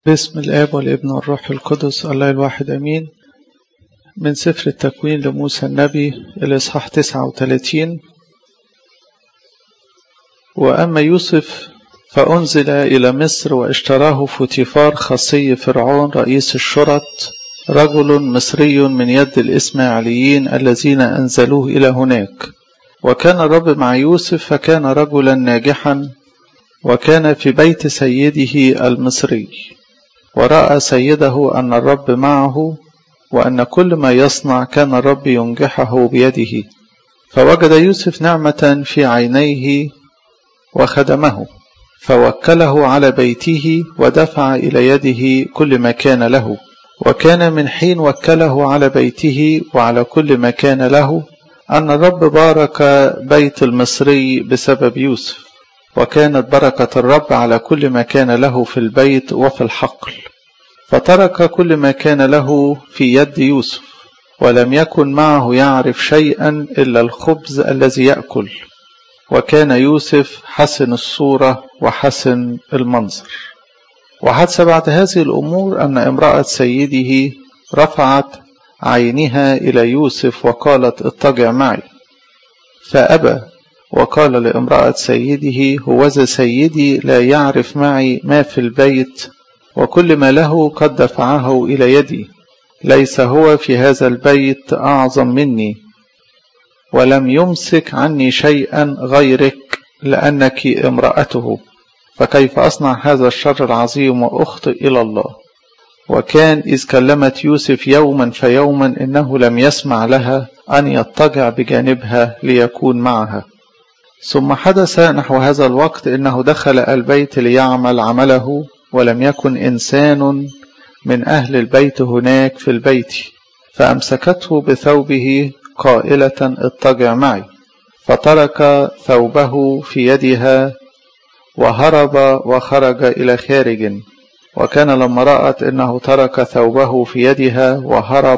باسم الآب والابن والروح القدس الله الواحد أمين. من سفر التكوين لموسى النبي الإصحاح 39. وأما يوسف فأنزل إلى مصر واشتراه فوتيفار خصي فرعون رئيس الشرط، رجل مصري من يد الإسماعيليين الذين أنزلوه إلى هناك. وكان الرب مع يوسف فكان رجلا ناجحا، وكان في بيت سيده المصري. ورأى سيده أن الرب معه، وأن كل ما يصنع كان الرب ينجحه بيده. فوجد يوسف نعمة في عينيه وخدمه، فوكله على بيته ودفع إلى يده كل ما كان له. وكان من حين وكله على بيته وعلى كل ما كان له أن الرب بارك بيت المصري بسبب يوسف، وكانت بركة الرب على كل ما كان له في البيت وفي الحقل. فترك كل ما كان له في يد يوسف، ولم يكن معه يعرف شيئا إلا الخبز الذي يأكل. وكان يوسف حسن الصورة وحسن المنظر. وحدث بعد هذه الأمور أن امرأة سيده رفعت عينها إلى يوسف وقالت: اضطجع معي. فأبى، وقال لامرأة سيده: هوذا سيدي لا يعرف معي ما في البيت، وكل ما له قد دفعه إلى يدي. ليس هو في هذا البيت أعظم مني، ولم يمسك عني شيئا غيرك، لأنك امرأته. فكيف أصنع هذا الشر العظيم وأخطئ إلى الله؟ وكان إذ كلمت يوسف يوما فيوما إنه لم يسمع لها أن يضطجع بجانبها ليكون معها. ثم حدث نحو هذا الوقت إنه دخل البيت ليعمل عمله، ولم يكن إنسان من أهل البيت هناك في البيت. فأمسكته بثوبه قائلة: اضطجع معي. فترك ثوبه في يدها وهرب وخرج إلى خارج. وكان لما رأت إنه ترك ثوبه في يدها وهرب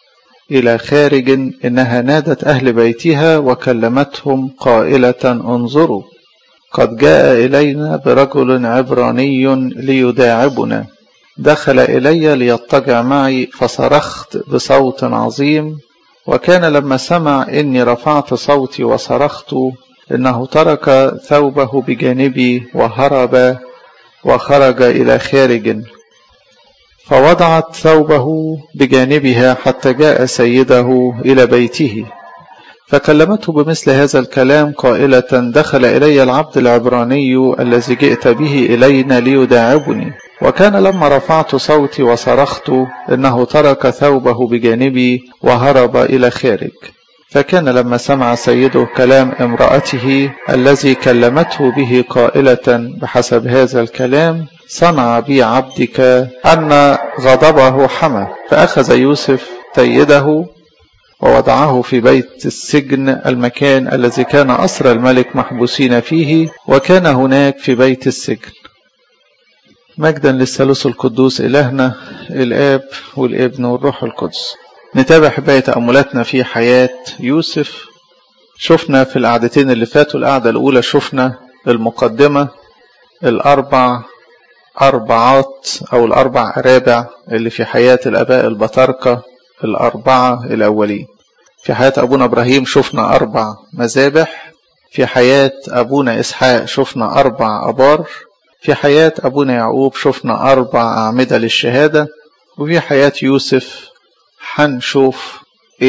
إلى خارج إنها نادت أهل بيتها وكلمتهم قائلة: انظروا، قد جاء إلينا برجل عبراني ليداعبنا. دخل إلي ليضطجع معي، فصرخت بصوت عظيم. وكان لما سمع إني رفعت صوتي وصرخت إنه ترك ثوبه بجانبي وهرب وخرج إلى خارج. فوضعت ثوبه بجانبها حتى جاء سيده إلى بيته. فكلمته بمثل هذا الكلام قائلة: دخل إلي العبد العبراني الذي جئت به إلينا ليداعبني. وكان لما رفعت صوتي وصرخت إنه ترك ثوبه بجانبي وهرب إلى خارج. فكان لما سمع سيده كلام امرأته الذي كلمته به قائلة بحسب هذا الكلام، صنع بي عبدك أن غضبه حمى. فأخذ يوسف سيده ووضعه في بيت السجن، المكان الذي كان أسرى الملك محبوسين فيه، وكان هناك في بيت السجن. مجدا للثالوث القدوس إلهنا الآب والابن والروح القدس. نتابع حباية تأملاتنا في حياة يوسف. شفنا في القعدتين اللي فاتوا، القعدة الأولى شفنا المقدمة، الأربع أربعات أو الأربع أرابع اللي في حياة الآباء البطاركة الأربعة الأولين. في حياة أبونا إبراهيم شفنا 4 مذابح. في حياة أبونا إسحاق شفنا 4 أبار. في حياة أبونا يعقوب شفنا 4 أعمدة للشهادة. وفي حياة يوسف هنشوف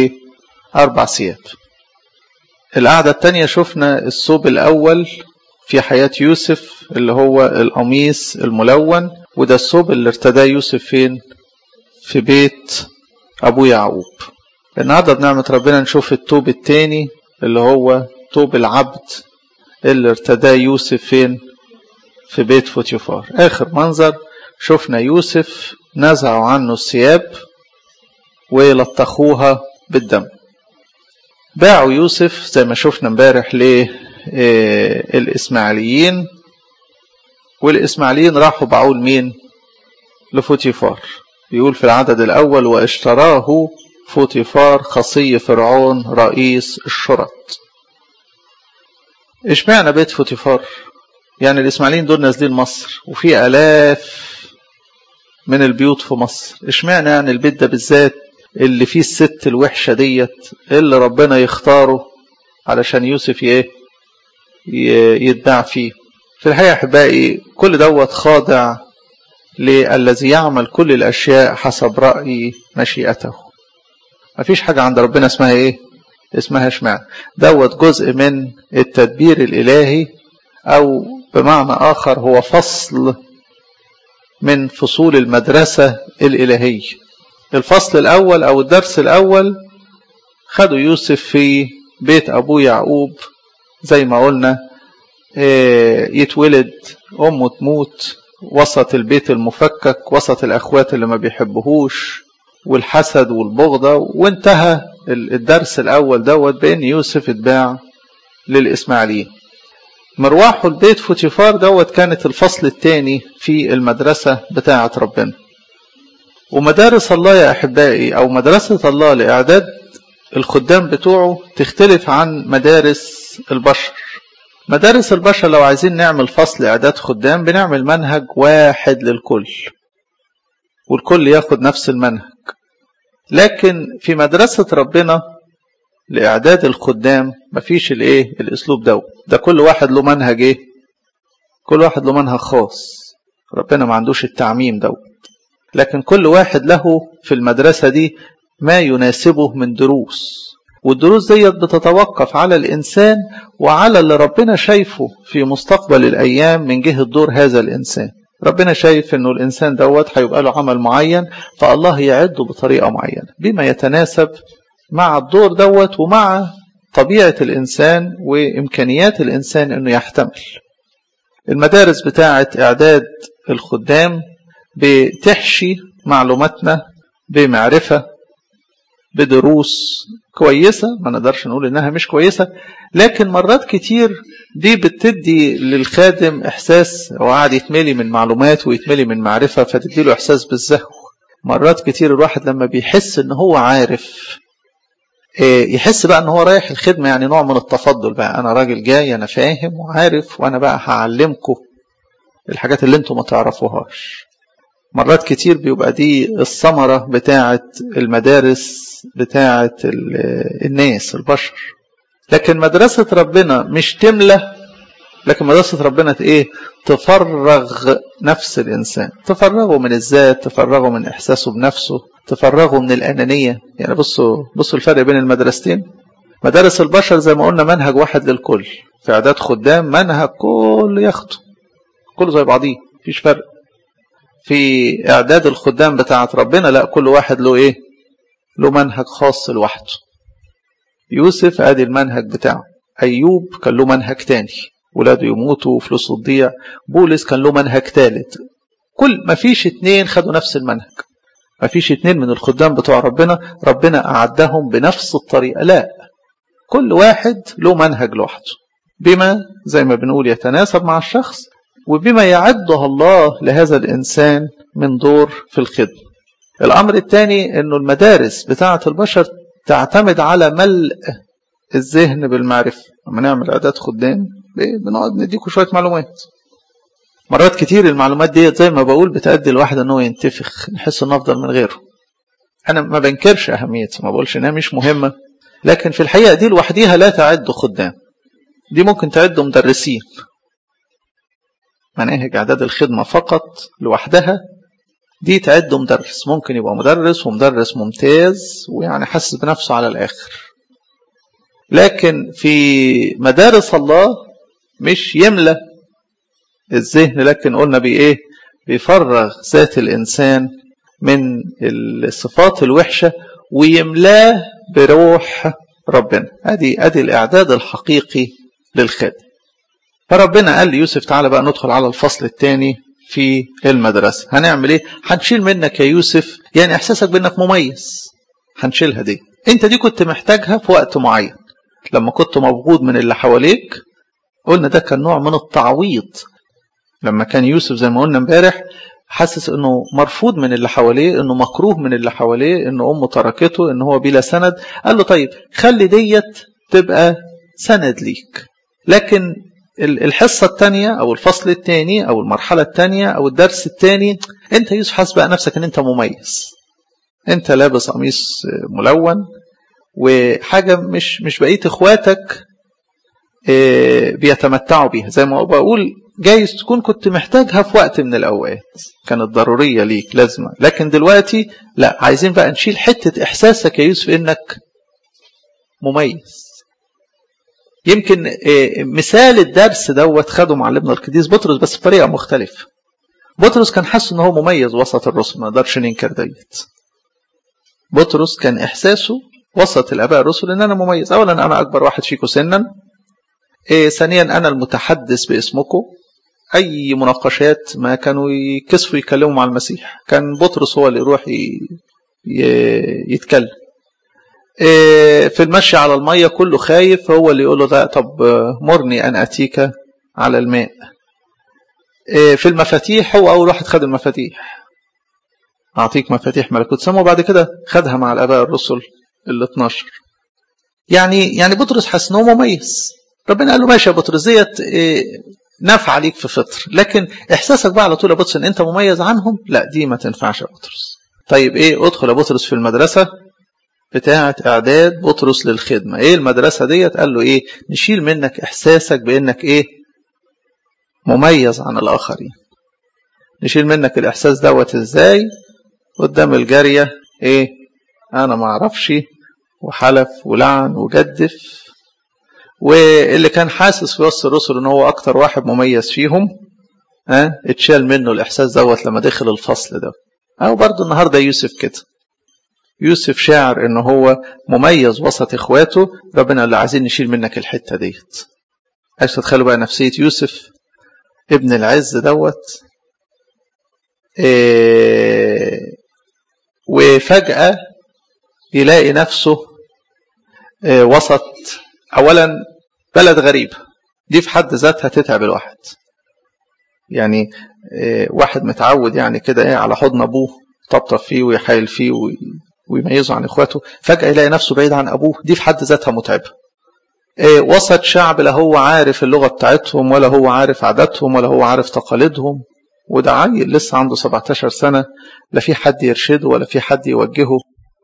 4 ثياب. القعدة التانية شفنا الثوب الأول في حياة يوسف اللي هو القميص الملون، وده الثوب اللي ارتداه يوسف فين؟ في بيت أبو يعقوب. النهارده بنعمة ربنا نشوف الثوب التاني اللي هو ثوب العبد اللي ارتداه يوسف فين؟ في بيت فوتيفار. آخر منظر شفنا يوسف نزعوا عنه الثياب ولطخوها بالدم. باعوا يوسف زي ما شفنا امبارح للإسماعيليين، والإسماعيليين راحوا باعوه لمين؟ لفوتيفار. يقول في العدد الأول: واشتراه فوتيفار خصي فرعون رئيس الشرط. اشمعنى بيت فوتيفار؟ يعني الإسماعيليين دول نازلين مصر، وفي آلاف من البيوت في مصر. اشمعنى يعني البيت ده بالذات اللي فيه الست الوحشة ديت اللي ربنا يختاره علشان يوسف يتباع فيه؟ في الحقيقة أحبائي كل دوت خاضع للذي يعمل كل الأشياء حسب رأي مشيئته. مفيش حاجة عند ربنا اسمها اسمها اشمعنى. دوت جزء من التدبير الإلهي، أو بمعنى آخر هو فصل من فصول المدرسة الإلهية. الفصل الأول أو الدرس الأول خدوا يوسف في بيت أبوه يعقوب، زي ما قلنا يتولد، أمه تموت، وسط البيت المفكك، وسط الأخوات اللي ما بيحبهوش والحسد والبغضة، وانتهى الدرس الأول دوت بأن يوسف اتباع للإسماعيليين. مروحه البيت فوتيفار دوت كانت الفصل الثاني في المدرسة بتاعة ربنا. ومدارس الله يا أحبائي أو مدرسة الله لإعداد الخدام بتوعه تختلف عن مدارس البشر. مدارس البشر لو عايزين نعمل فصل إعداد خدام بنعمل منهج واحد للكل والكل ياخد نفس المنهج. لكن في مدرسة ربنا لإعداد الخدام مفيش الأسلوب ده كل واحد له منهج كل واحد له منهج خاص. ربنا ما عندوش التعميم لكن كل واحد له في المدرسة دي ما يناسبه من دروس، والدروس ديت بتتوقف على الإنسان وعلى اللي ربنا شايفه في مستقبل الأيام من جهة دور هذا الإنسان. ربنا شايف أنه الإنسان دوت هيبقى له عمل معين، فالله يعده بطريقة معينة بما يتناسب مع الدور دوت ومع طبيعة الإنسان وإمكانيات الإنسان أنه يحتمل. المدارس بتاعة إعداد الخدام بتحشي معلوماتنا بمعرفة بدروس كويسة، ما نقدرش نقول إنها مش كويسة، لكن مرات كتير دي بتدي للخادم إحساس هو قاعد يتملي من معلومات ويتملي من معرفة، فتدي له إحساس بالزهو. مرات كتير الواحد لما بيحس إن هو عارف يحس بقى إن هو رايح الخدمة، يعني نوع من التفضل بقى، أنا راجل جاي أنا فاهم وعارف وأنا بقى هعلمكم الحاجات اللي انتم ما تعرفوهاش. مرات كتير بيبقى دي الثمرة بتاعة المدارس بتاعة الناس البشر. لكن مدرسة ربنا مش تملى، لكن مدرسة ربنا تفرغ نفس الإنسان، تفرغه من الذات، تفرغه من إحساسه بنفسه، تفرغه من الأنانية. يعني بصوا الفرق بين المدرستين. مدارس البشر زي ما قلنا منهج واحد للكل، في إعداد خدام منهج كل ياخده كله زي بعضيه مفيش فرق. في إعداد الخدام بتاعة ربنا لا، كل واحد له له منهج خاص لوحده. يوسف ادي المنهج بتاعه، أيوب كان له منهج تاني، ولاده يموتوا وفلوسه تضيع. بولس كان له منهج ثالث. ما فيش اتنين خدوا نفس المنهج، ما فيش اتنين من الخدام بتوع ربنا أعدهم بنفس الطريقة، لا، كل واحد له منهج لوحده بما زي ما بنقول يتناسب مع الشخص وبما يعده الله لهذا الإنسان من دور في الخدمة. الأمر الثاني أنه المدارس بتاعة البشر تعتمد على ملء الذهن بالمعرفة. لما نعمل إعداد خدام بنقعد نديكوا شوية معلومات، مرات كتير المعلومات دي زي ما بقول بتأدي الواحد أنه ينتفخ، نحس أنه أفضل من غيره. أنا ما بنكرش أهميتها، ما بقولش أنها مش مهمة، لكن في الحقيقة دي لوحديها لا تعد خدام، دي ممكن تعد مدرسين. مناهج إعداد الخدمة فقط لوحدها دي تعد مدرس، ممكن يبقى مدرس ومدرس ممتاز ويعني حاسس بنفسه على الآخر. لكن في مدارس الله مش يملى الذهن، لكن قلنا بيفرغ ذات الإنسان من الصفات الوحشة ويملاه بروح ربنا. ادي الإعداد الحقيقي للخادم. فربنا قال ليوسف تعالى بقى ندخل على الفصل الثاني في المدرسة. هنعمل هنشيل منك يا يوسف يعني إحساسك بأنك مميز، هنشيلها دي. انت دي كنت محتاجها في وقت معين لما كنت مبغوض من اللي حواليك. قلنا ده كان نوع من التعويض. لما كان يوسف زي ما قلنا امبارح حاسس انه مرفوض من اللي حواليه، انه مكروه من اللي حواليه، انه امه تركته، انه هو بلا سند. قال له طيب خلي ديت تبقى سند ليك، لكن الحصة الثانية أو الفصل الثاني أو المرحلة الثانية أو الدرس الثاني، أنت يوسف حاسس بقى نفسك أن أنت مميز، أنت لابس قميص ملون وحاجة مش بقية إخواتك بيتمتعوا بيها. زي ما بقول جايز تكون كنت محتاجها في وقت من الأوقات، كانت ضرورية ليك لازمة، لكن دلوقتي لا، عايزين بقى نشيل حتة إحساسك يا يوسف إنك مميز. يمكن مثال الدرس دوت خده معلمنا القديس بطرس بس بطريقة مختلفة. بطرس كان حاسس إن هو مميز وسط الرسل، ما نقدرش ننكر ديت. بطرس كان إحساسه وسط الآباء الرسل إن أنا مميز. أولا أنا أكبر واحد فيكم سنا، ثانيا أنا المتحدث باسمكم. أي مناقشات ما كانوا يكسفوا يكلموا مع المسيح، كان بطرس هو اللي يروح يتكلم. في المشي على المية كله خايف، هو اللي يقول له ده طب مرني أن أتيك على الماء. في المفاتيح هو أول واحد خد المفاتيح، أعطيك مفاتيح ملكوت سما، وبعد كده خدها مع الآباء الرسل ال12. يعني بطرس حس إنه مميز. ربنا قال له ماشي يا بطرس، ديت نفع عليك في فطر، لكن إحساسك بقى على طول يا بطرس إن أنت مميز عنهم، لا دي ما تنفعش يا بطرس. طيب ادخل يا بطرس في المدرسة بتاعة إعداد بطرس للخدمة. المدرسة ديت؟ قال له نشيل منك إحساسك بأنك مميز عن الآخرين. نشيل منك الإحساس دوت إزاي؟ قدام الجارية أنا ما أعرفش، وحلف ولعن وجدف، واللي كان حاسس في وسط الرسل إن هو أكتر واحد مميز فيهم اتشال منه الإحساس دوت لما دخل الفصل ده. أو برضو النهاردة يوسف كده، يوسف شاعر إنه هو مميز وسط إخواته، ربنا اللي عايزين نشيل منك الحتة ديت. عايز تتخيلوا بقى نفسية يوسف ابن العز دوت، وفجأة يلاقي نفسه وسط أولا بلد غريب، دي في حد ذاتها تتعب الواحد. يعني واحد متعود يعني كده على حضن أبوه، طبطب فيه ويحايل فيه ويميزه عن إخواته، فجأة يلاقي نفسه بعيد عن أبوه، دي في حد ذاتها متعبة. وسط شعب لا هو عارف اللغة بتاعتهم، ولا هو عارف عاداتهم، ولا هو عارف تقاليدهم، وده عيل لسه عنده 17 سنة، لا في حد يرشده ولا في حد يوجهه.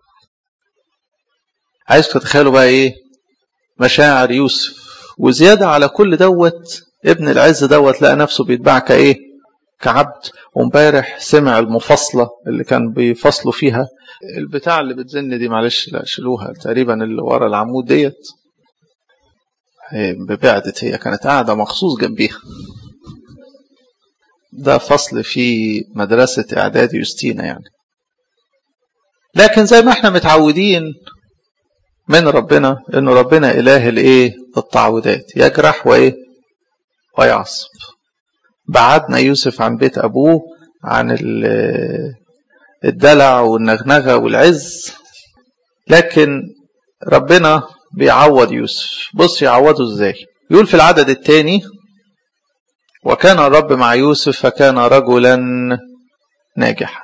عايز تتخيلوا بقى مشاعر يوسف. وزيادة على كل دوت ابن العز دوت لقى نفسه بيتباع كعبد. ومبارح سمع المفاصلة اللي كان بيفصلوا فيها البتاع اللي بتزن دي، معلش لا شلوها، تقريبا اللي ورا العمود ديت ببعدت، هي كانت قاعدة مخصوص جنبيها. ده فصل في مدرسة إعداد يوستينا يعني. لكن زي ما احنا متعودين من ربنا إنه ربنا إله التعويضات، يجرح ويعصب. بعدنا يوسف عن بيت أبوه، عن الدلع والنغنغة والعز، لكن ربنا بيعوض يوسف. بص يعوضه ازاي؟ يقول في العدد الثاني: وكان الرب مع يوسف فكان رجلا ناجحا.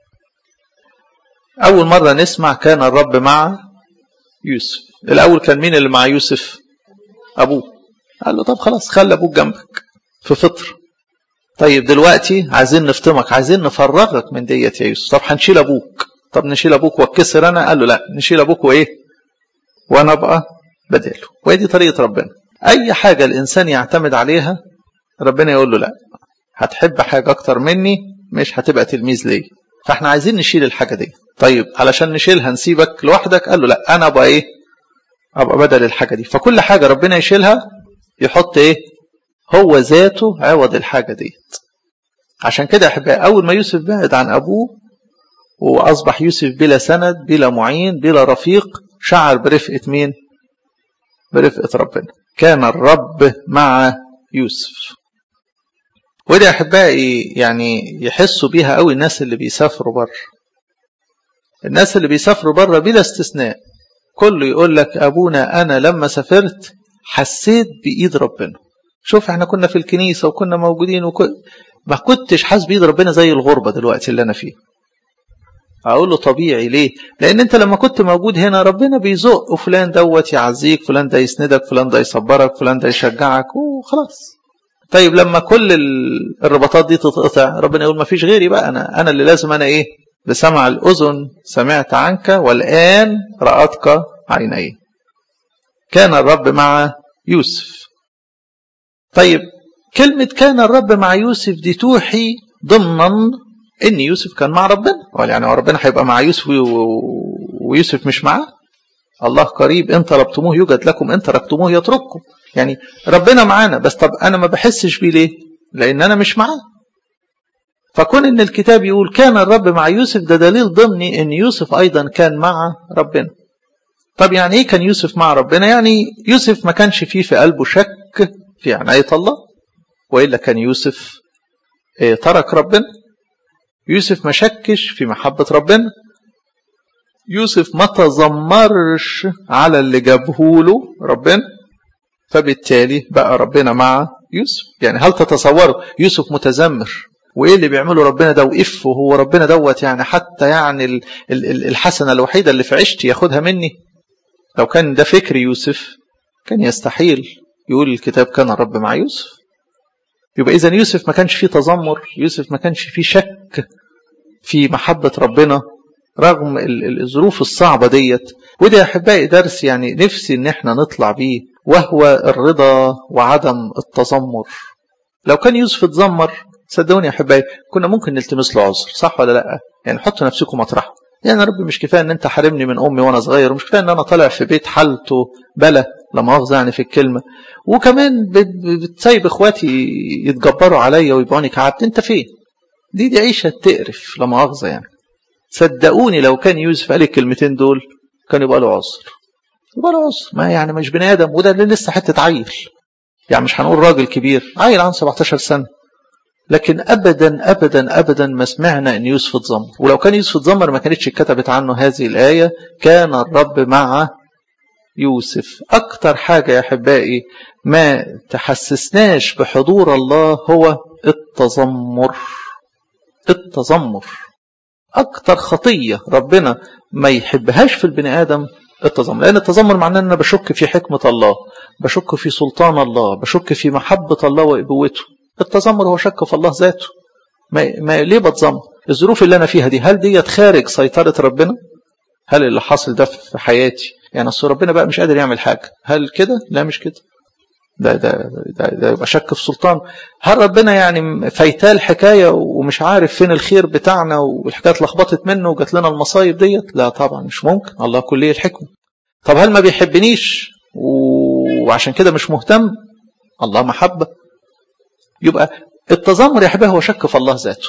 أول مرة نسمع كان الرب مع يوسف. الأول كان مين اللي مع يوسف؟ أبوه. قال له طب خلاص خلي أبوك جنبك في فطر. طيب دلوقتي عايزين نفطمك، عايزين نفرغك من ديت يا يوسف. طب هنشيل أبوك. طب نشيل أبوك واتكسر أنا؟ قال له لا، نشيل أبوك وأنا أبقى بداله. ودي طريقة ربنا. أي حاجة الإنسان يعتمد عليها ربنا يقول له لا، هتحب حاجة أكتر مني مش هتبقى تلميذ لي، فاحنا عايزين نشيل الحاجة دي. طيب علشان نشيلها نسيبك لوحدك؟ قال له لا، أنا أبقى أبقى بدل الحاجة دي. فكل حاجة ربنا يشيلها يحط هو ذاته عوض الحاجة دي. عشان كده أحبائي أول ما يوسف بعد عن أبوه وأصبح يوسف بلا سند بلا معين بلا رفيق، شعر برفقة مين؟ برفقة ربنا. كان الرب مع يوسف. ودي أحبائي يعني يحسوا بيها قوي الناس اللي بيسافروا بره. الناس اللي بيسافروا بره بلا استثناء كله يقول لك أبونا أنا لما سافرت حسيت بإيد ربنا. شوف احنا كنا في الكنيسة وكنا موجودين ما كنتش حاسس بإيد ربنا زي الغربة دلوقتي اللي أنا فيه. أقول له طبيعي ليه؟ لأن أنت لما كنت موجود هنا ربنا بيزق فلان دوت يعزيك، فلان ده يسندك، فلان ده يصبرك، فلان ده يشجعك، وخلاص طيب لما كل الرباطات دي تتقطع ربنا يقول ما فيش غيري بقى، انا اللي لازم انا ايه؟ بسمع الاذن سمعت عنك والان رأتك عيني. كان الرب مع يوسف. طيب كلمة كان الرب مع يوسف دي توحي ضمنا ان يوسف كان مع ربنا. يعني ربنا هيبقى مع يوسف ويوسف مش معاه؟ الله قريب ان طلبتموه يوجد لكم ان تركتموه يترككم. يعني ربنا معانا، بس طب انا ما بحسش بيه ليه؟ لان انا مش معاه. فكون ان الكتاب يقول كان الرب مع يوسف ده دليل ضمني ان يوسف ايضا كان مع ربنا. طب يعني ايه كان يوسف مع ربنا؟ يعني يوسف ما كانش فيه في قلبه شك في عناية الله، وإلا كان يوسف ترك ربنا. يوسف ما شكش في محبة ربنا. يوسف ما تذمرش على اللي جابهوله ربنا، فبالتالي بقى ربنا مع يوسف. يعني هل تتصوروا يوسف متذمر وايه اللي بيعمله ربنا ده وقف وهو ربنا دوت يعني حتى يعني الحسنة الوحيدة اللي في عشتي ياخدها مني؟ لو كان ده فكر يوسف كان يستحيل يقول الكتاب كان الرب مع يوسف. يبقى إذن يوسف ما كانش فيه تذمر، يوسف ما كانش فيه شك في محبة ربنا رغم الظروف الصعبة ديت. وده يا أحبائي درس يعني نفسي إن احنا نطلع بيه، وهو الرضا وعدم التذمر. لو كان يوسف اتذمر صدقوني يا أحبائي كنا ممكن نلتمس له عذر، صح ولا لأ؟ يعني حطوا نفسكم مطرحه. يعني يا رب مش كفاية ان انت حرمني من امي وانا صغير، ومش كفاية ان انا طالع في بيت حالته بلا لا مؤاخذة يعني في الكلمة، وكمان بتسيب اخواتي يتجبروا عليا ويبقوني كعبد، انت فين؟ دي عيشة تقرف لا مؤاخذة يعني. صدقوني لو كان يوسف قال الكلمتين دول كان يبقى له عذر، يبقى له عذر. ما يعني مش بني ادم، وده اللي لسه حتة عيل، يعني مش هنقول راجل كبير، عيل عن 17 سنة. لكن أبدا أبدا أبدا ما سمعنا أن يوسف اتذمر. ولو كان يوسف اتذمر ما كانتش كتبت عنه هذه الآية كان الرب مع يوسف. أكتر حاجة يا أحبائي ما تحسسناش بحضور الله هو التذمر. التذمر أكتر خطية ربنا ما يحبهاش في البني آدم التذمر، لأن التذمر معناه أن أنا بشك في حكمة الله، بشك في سلطان الله، بشك في محبة الله وإبوته. التذمر هو شك في الله ذاته. ما ليه بتذمر؟ الظروف اللي أنا فيها دي هل ديت خارج سيطرة ربنا؟ هل اللي حاصل ده في حياتي يعني أصل ربنا بقى مش قادر يعمل حاجة، هل كده؟ لا مش كده. ده يبقى شك في سلطان. هل ربنا يعني فايتال حكاية ومش عارف فين الخير بتاعنا والحكاية اتلخبطت منه وجات لنا المصايب ديت؟ لا طبعا مش ممكن، الله كلية الحكمة. طب هل ما بيحبنيش وعشان كده مش مهتم؟ الله محبة. يبقى التذمر يا حبايبي هو شك في الله ذاته.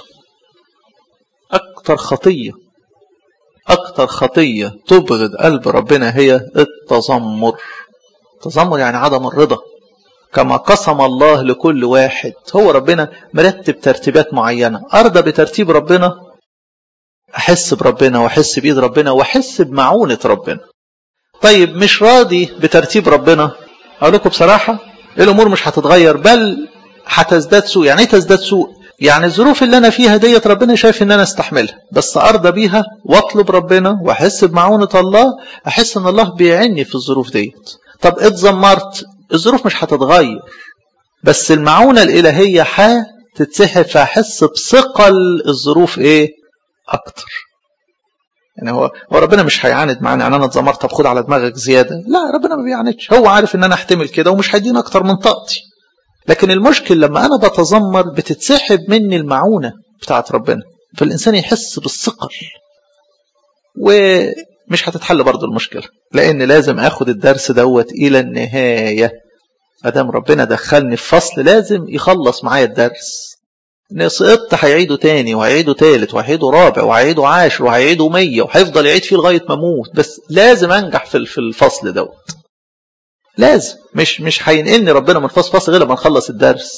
أكتر خطية تبغض قلب ربنا هي التذمر. التذمر يعني عدم الرضا. كما قسم الله لكل واحد، هو ربنا مرتب ترتيبات معينة، أرضى بترتيب ربنا أحس بربنا وأحس بإيد ربنا وأحس بمعونة ربنا. طيب مش راضي بترتيب ربنا، أقول لكم بصراحة الأمور مش هتتغير بل هتزداد سوء. يعني ايه تزداد سوء؟ يعني الظروف اللي انا فيها ديت ربنا شايف ان انا استحملها، بس ارضى بيها واطلب ربنا واحس بمعونة الله، احس ان الله بيعني في الظروف ديت. طب اتذمرت، الظروف مش هتتغير بس المعونة الالهية هتتسحب، فاحس بثقل الظروف ايه اكتر. يعني هو ربنا مش هيعاند معانا يعني انا اتذمرت طب خد على دماغك زيادة، لا ربنا ما بيعاندش، هو عارف ان انا احتمل كده ومش هيديني اكتر من طاقتي. لكن المشكل لما أنا بتذمر بتتسحب مني المعونة بتاعت ربنا، فالإنسان يحس بالثقل ومش هتتحل برضو المشكلة، لأن لازم أخد الدرس دوت إلى النهاية. أدام ربنا دخلني في فصل لازم يخلص معايا الدرس. سقطت هيعيده تاني وهيعيده تالت وهيعيده رابع وهيعيده 10 وهيعيده 100 وهيفضل يعيد فيه لغاية ما أموت، بس لازم أنجح في الفصل دوت. لازم مش هينقلني ربنا من فصل غير لما نخلص الدرس.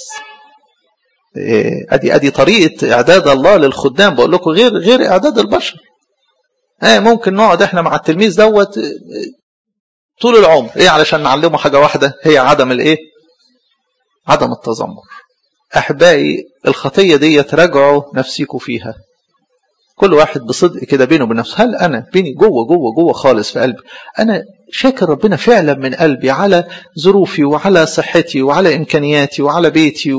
ادي طريقه اعداد الله للخدام، بقول لكم غير اعداد البشر. ممكن نقعد احنا مع التلميذ دوت طول العمر علشان نعلمه حاجه واحده هي عدم التذمر. احبائي الخطيه دي تراجعوا نفسيكم فيها. كل واحد بصدق كده بينه وبين نفسه، هل أنا بيني جوه خالص في قلبي أنا شاكر ربنا فعلا من قلبي على ظروفي وعلى صحتي وعلى إمكانياتي وعلى بيتي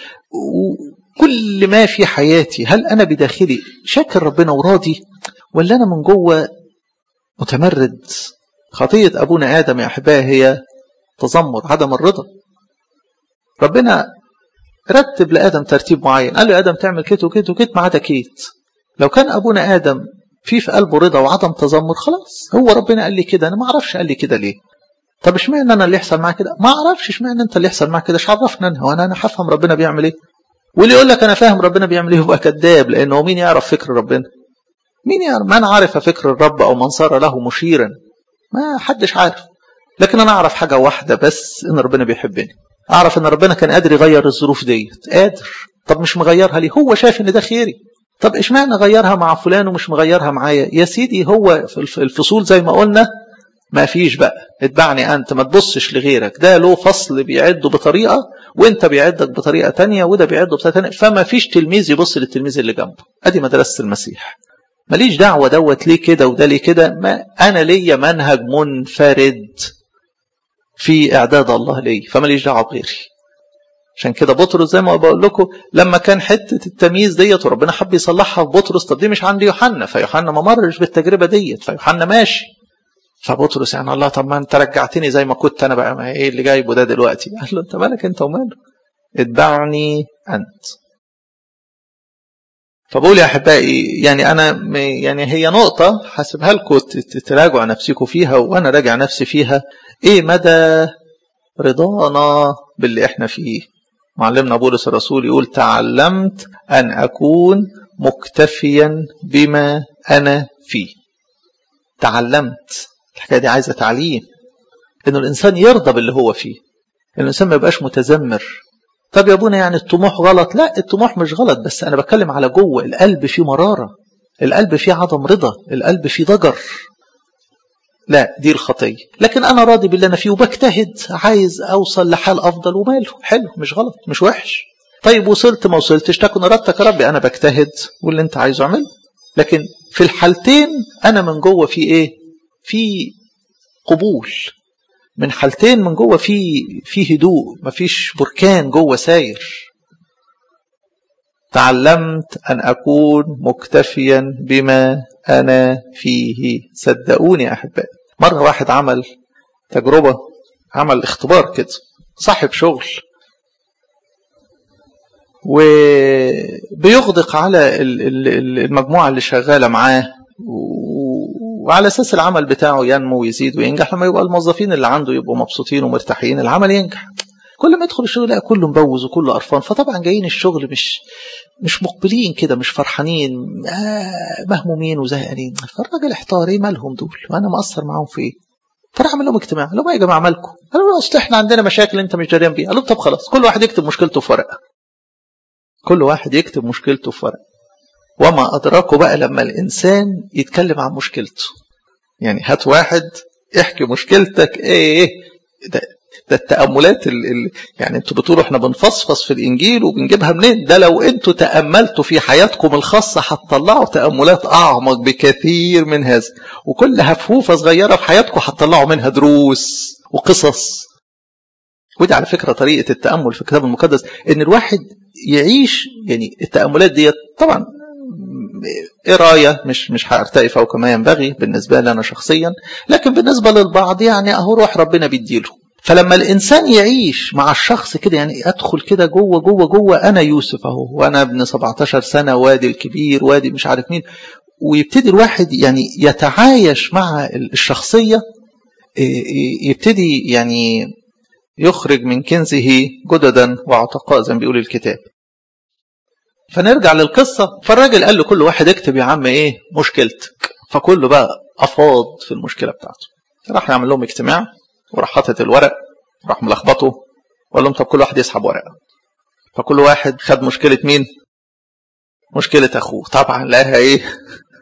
وكل ما في حياتي؟ هل أنا بداخلي شاكر ربنا وراضي، ولا أنا من جوه متمرد؟ خطية أبونا آدم يا أحبائي هي تذمر، عدم الرضا. ربنا رتب لآدم ترتيب معين، قال له آدم تعمل كده وكده وكده ما عدا كيت. لو كان أبونا آدم في قلبه رضا وعدم تذمر، خلاص هو ربنا قال لي كده، أنا ما أعرفش قال لي كده ليه. طب اشمعنى أنا اللي يحصل معايا كده؟ ما أعرفش اشمعنى أنت اللي يحصل معاك كده، ايش عرفنا أنا؟ وأنا هفهم ربنا بيعمل إيه؟ واللي يقول لك أنا فاهم ربنا بيعمل إيه يبقى كذاب، لأنه مين يعرف فكر ربنا؟ مين يعرف؟ من عرف فكر الرب أو من صار له مشيرا؟ ما حدش عارف. لكن أنا أعرف حاجة واحدة بس، إن ربنا بيحبني. أعرف إن ربنا كان قادر يغير الظروف ديت، قادر. طب مش مغيرها ليه؟ هو شايف إن ده خيري. طب إشمعنى غيرها مع فلان ومش مغيرها معايا؟ يا سيدي هو في الفصول زي ما قلنا ما فيش بقى اتبعني أنت، ما تبصش لغيرك، ده له فصل بيعده بطريقة وانت بيعدك بطريقة تانية وده بيعده بطريقة تانية، فما فيش تلميذ يبص للتلميذ اللي جنبه. أدي مدرسة المسيح. ماليش دعوة دوت ليه كده وده ليه كده، ما أنا ليا منهج منفرد في إعداد الله لي، فماليش دعوة بغيري. عشان كده بطرس زي ما بقول لكم لما كان حتة التمييز ديت وربنا حب يصلحها في بطرس، طب دي مش عند يوحنا، فيوحنا ما مرش بالتجربة ديت، فيوحنا ماشي. فبطرس يعني الله، طب ما انت رجعتني زي ما كنت انا بقى، ما ايه اللي جايبه ده دلوقتي؟ قال له انت مالك انت وماله، اتبعني انت. فبقول يا احبائي يعني انا يعني هي نقطة حاسبها لكم تراجعوا نفسكم فيها وانا راجع نفسي فيها، ايه مدى رضانا باللي احنا فيه. معلمنا بولس الرسول يقول تعلمت ان اكون مكتفيا بما انا فيه. تعلمت، الحكاية دي عايزة تعليم، انه الانسان يرضى باللي هو فيه، الانسان ما يبقاش متذمر. طب يا ابونا يعني الطموح غلط؟ لا، الطموح مش غلط، بس انا بتكلم على جوه القلب فيه مرارة، القلب فيه عدم رضا، القلب فيه ضجر، لا دي الخطية. لكن انا راضي باللي انا فيه وبجتهد، عايز اوصل لحال افضل وماله، حلو مش غلط مش وحش. طيب وصلت ما وصلتش تكن ارادتك يا ربي، انا بجتهد واللي انت عايزه اعمله. لكن في الحالتين انا من جوه في ايه؟ في قبول. من حالتين من جوه في هدوء، مفيش بركان جوه ساير. تعلمت أن أكون مكتفيا بما أنا فيه. صدقوني يا أحبائي، مرة واحد عمل تجربة، عمل اختبار كده، صاحب شغل وبيغدق على المجموعة اللي شغالة معاه، وعلى أساس العمل بتاعه ينمو ويزيد وينجح، لما يبقى الموظفين اللي عنده يبقوا مبسوطين ومرتاحين العمل ينجح. كل ما يدخل الشغل لا كله مبوز وكله قرفان، فطبعا جايين الشغل مش مقبلين كده، مش فرحانين، مهمومين وزهقانين. فالراجل احتار ايه مالهم دول وانا مقصر معاهم في ايه؟ فراح عمل لهم اجتماع، قال لهم يا جماعه مالكم؟ قالوا له اصل احنا عندنا مشاكل انت مش داريان بيها. قال لهم طب خلاص كل واحد يكتب مشكلته في ورقه، كل واحد يكتب مشكلته في ورقه. وما أدراكوا بقى لما الإنسان يتكلم عن مشكلته، يعني هات واحد احكي مشكلتك ايه ده التأملات يعني انتوا بتقولوا احنا بنفصفص في الإنجيل وبنجيبها منين؟ ده لو انتوا تأملتوا في حياتكم الخاصة هتطلعوا تأملات أعمق بكثير من هذا، وكل هفوفة صغيرة في حياتكم هتطلعوا منها دروس وقصص. ودي على فكرة طريقة التأمل في الكتاب المقدس، ان الواحد يعيش يعني التأملات دي. طبعا قراية مش هارتقي فوق ما ينبغي بالنسبة لي أنا شخصيا، لكن بالنسبة للبعض يعني أهو روح ربنا بيديله. فلما الإنسان يعيش مع الشخص كده، يعني أدخل كده جوه أنا يوسف أهو، وأنا ابن 17 سنة، وادي الكبير، وادي مش عارف مين، ويبتدي الواحد يعني يتعايش مع الشخصية، يبتدي يعني يخرج من كنزه جددا وعتقاء زي ما بيقول الكتاب. فنرجع للقصة. فالراجل قال له كل واحد اكتب يا عم ايه مشكلتك، فكله بقى افاض في المشكلة بتاعته. راح يعمل لهم اجتماع وراح حاطط الورق، راح ملخبطه وقال لهم طب كل واحد يسحب ورقة. فكل واحد خد مشكلة مين؟ مشكلة اخوه. طبعا لها ايه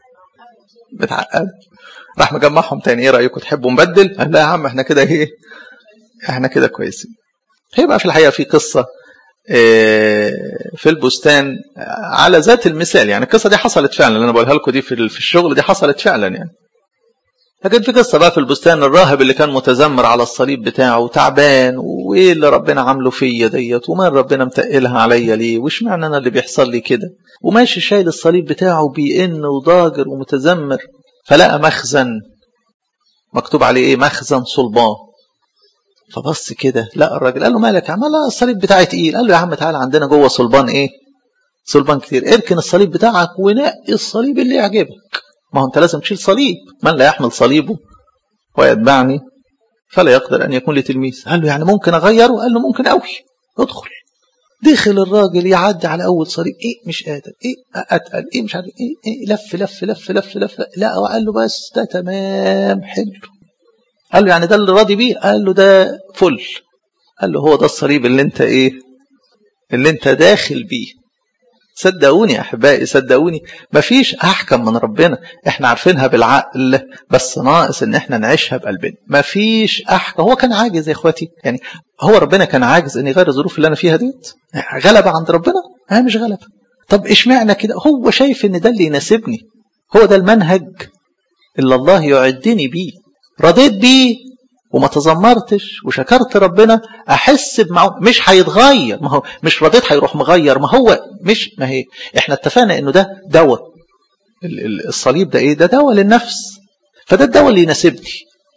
بتعقد. راح مجمعهم تاني، ايه رأيكم تحبوا نبدل؟ قال لا يا عم احنا كده ايه، احنا كده كويسين. هي بقى في الحقيقة في قصة في البستان على ذات المثال. يعني القصة دي حصلت فعلا، اللي أنا بقولها لكم دي في الشغل دي حصلت فعلا يعني. لكن في قصة بقى في البستان، الراهب اللي كان متذمر على الصليب بتاعه تعبان، وإيه اللي ربنا عامله فيا ديت، وما ربنا متقلها عليا ليه، وش معنى أنا اللي بيحصل لي كده، وماشي شايل الصليب بتاعه بيئن وضاجر ومتذمر. فلقى مخزن مكتوب عليه إيه؟ مخزن صلبان. فبص كده لقى الراجل، قال له مالك يا عم؟ لا الصليب بتاعي تقيل. قال له يا عم تعالى عندنا جوه صلبان إيه؟ صلبان كتير، اركن الصليب بتاعك ونقي الصليب اللي يعجبك. ما هو انت لازم تشيل صليب، من لا يحمل صليبه ويتبعني فلا يقدر ان يكون لي تلميذ. قال له يعني ممكن اغيره؟ قال له ممكن قوي، ادخل. دخل الراجل يعدي على اول صليب، ايه مش قادر، ايه اتقل، ايه مش عارف ايه لف لف لف لف لف. لا وقال له بس ده تمام حلو. قال له يعني ده اللي راضي بيه؟ قال له ده فل. قال له هو ده الصليب اللي انت ايه، اللي انت داخل بيه. صدقوني يا احبائي، صدقوني مفيش احكم من ربنا. احنا عارفينها بالعقل، بس ناقص ان احنا نعيشها بقلبنا. مفيش احكم. هو كان عاجز يا اخواتي يعني، هو ربنا كان عاجز ان يغير الظروف اللي انا فيها ديت؟ غلبة عند ربنا؟ مش غلبة. طب ايش معنى كده؟ هو شايف ان ده اللي يناسبني، هو ده المنهج اللي الله يعدني بيه، رضيت بيه وما تذمرتش وشكرت ربنا، احس بمعه. مش هيتغير، ما هو مش رضيت هيروح مغير، ما هو مش، ما هي احنا اتفقنا انه ده دواء. الصليب ده ايه؟ ده دواء للنفس. فده الدواء اللي يناسبني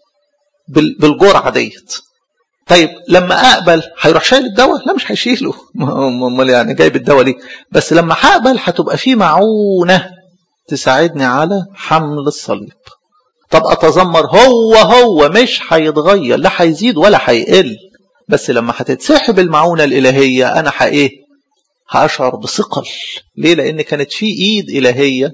بالجرعه ديت. طيب لما اقبل هيروح شايل الدواء؟ لا مش هيشيله، امال يعني جايب الدواء ليه؟ بس لما هقبل هتبقى في معونه تساعدني على حمل الصليب. طب اتذمر؟ هو مش هيتغير، لا هيزيد ولا هيقل. بس لما هتتسحب المعونة الإلهية أنا هأشعر بثقل. ليه؟ لأن كانت في إيد إلهية،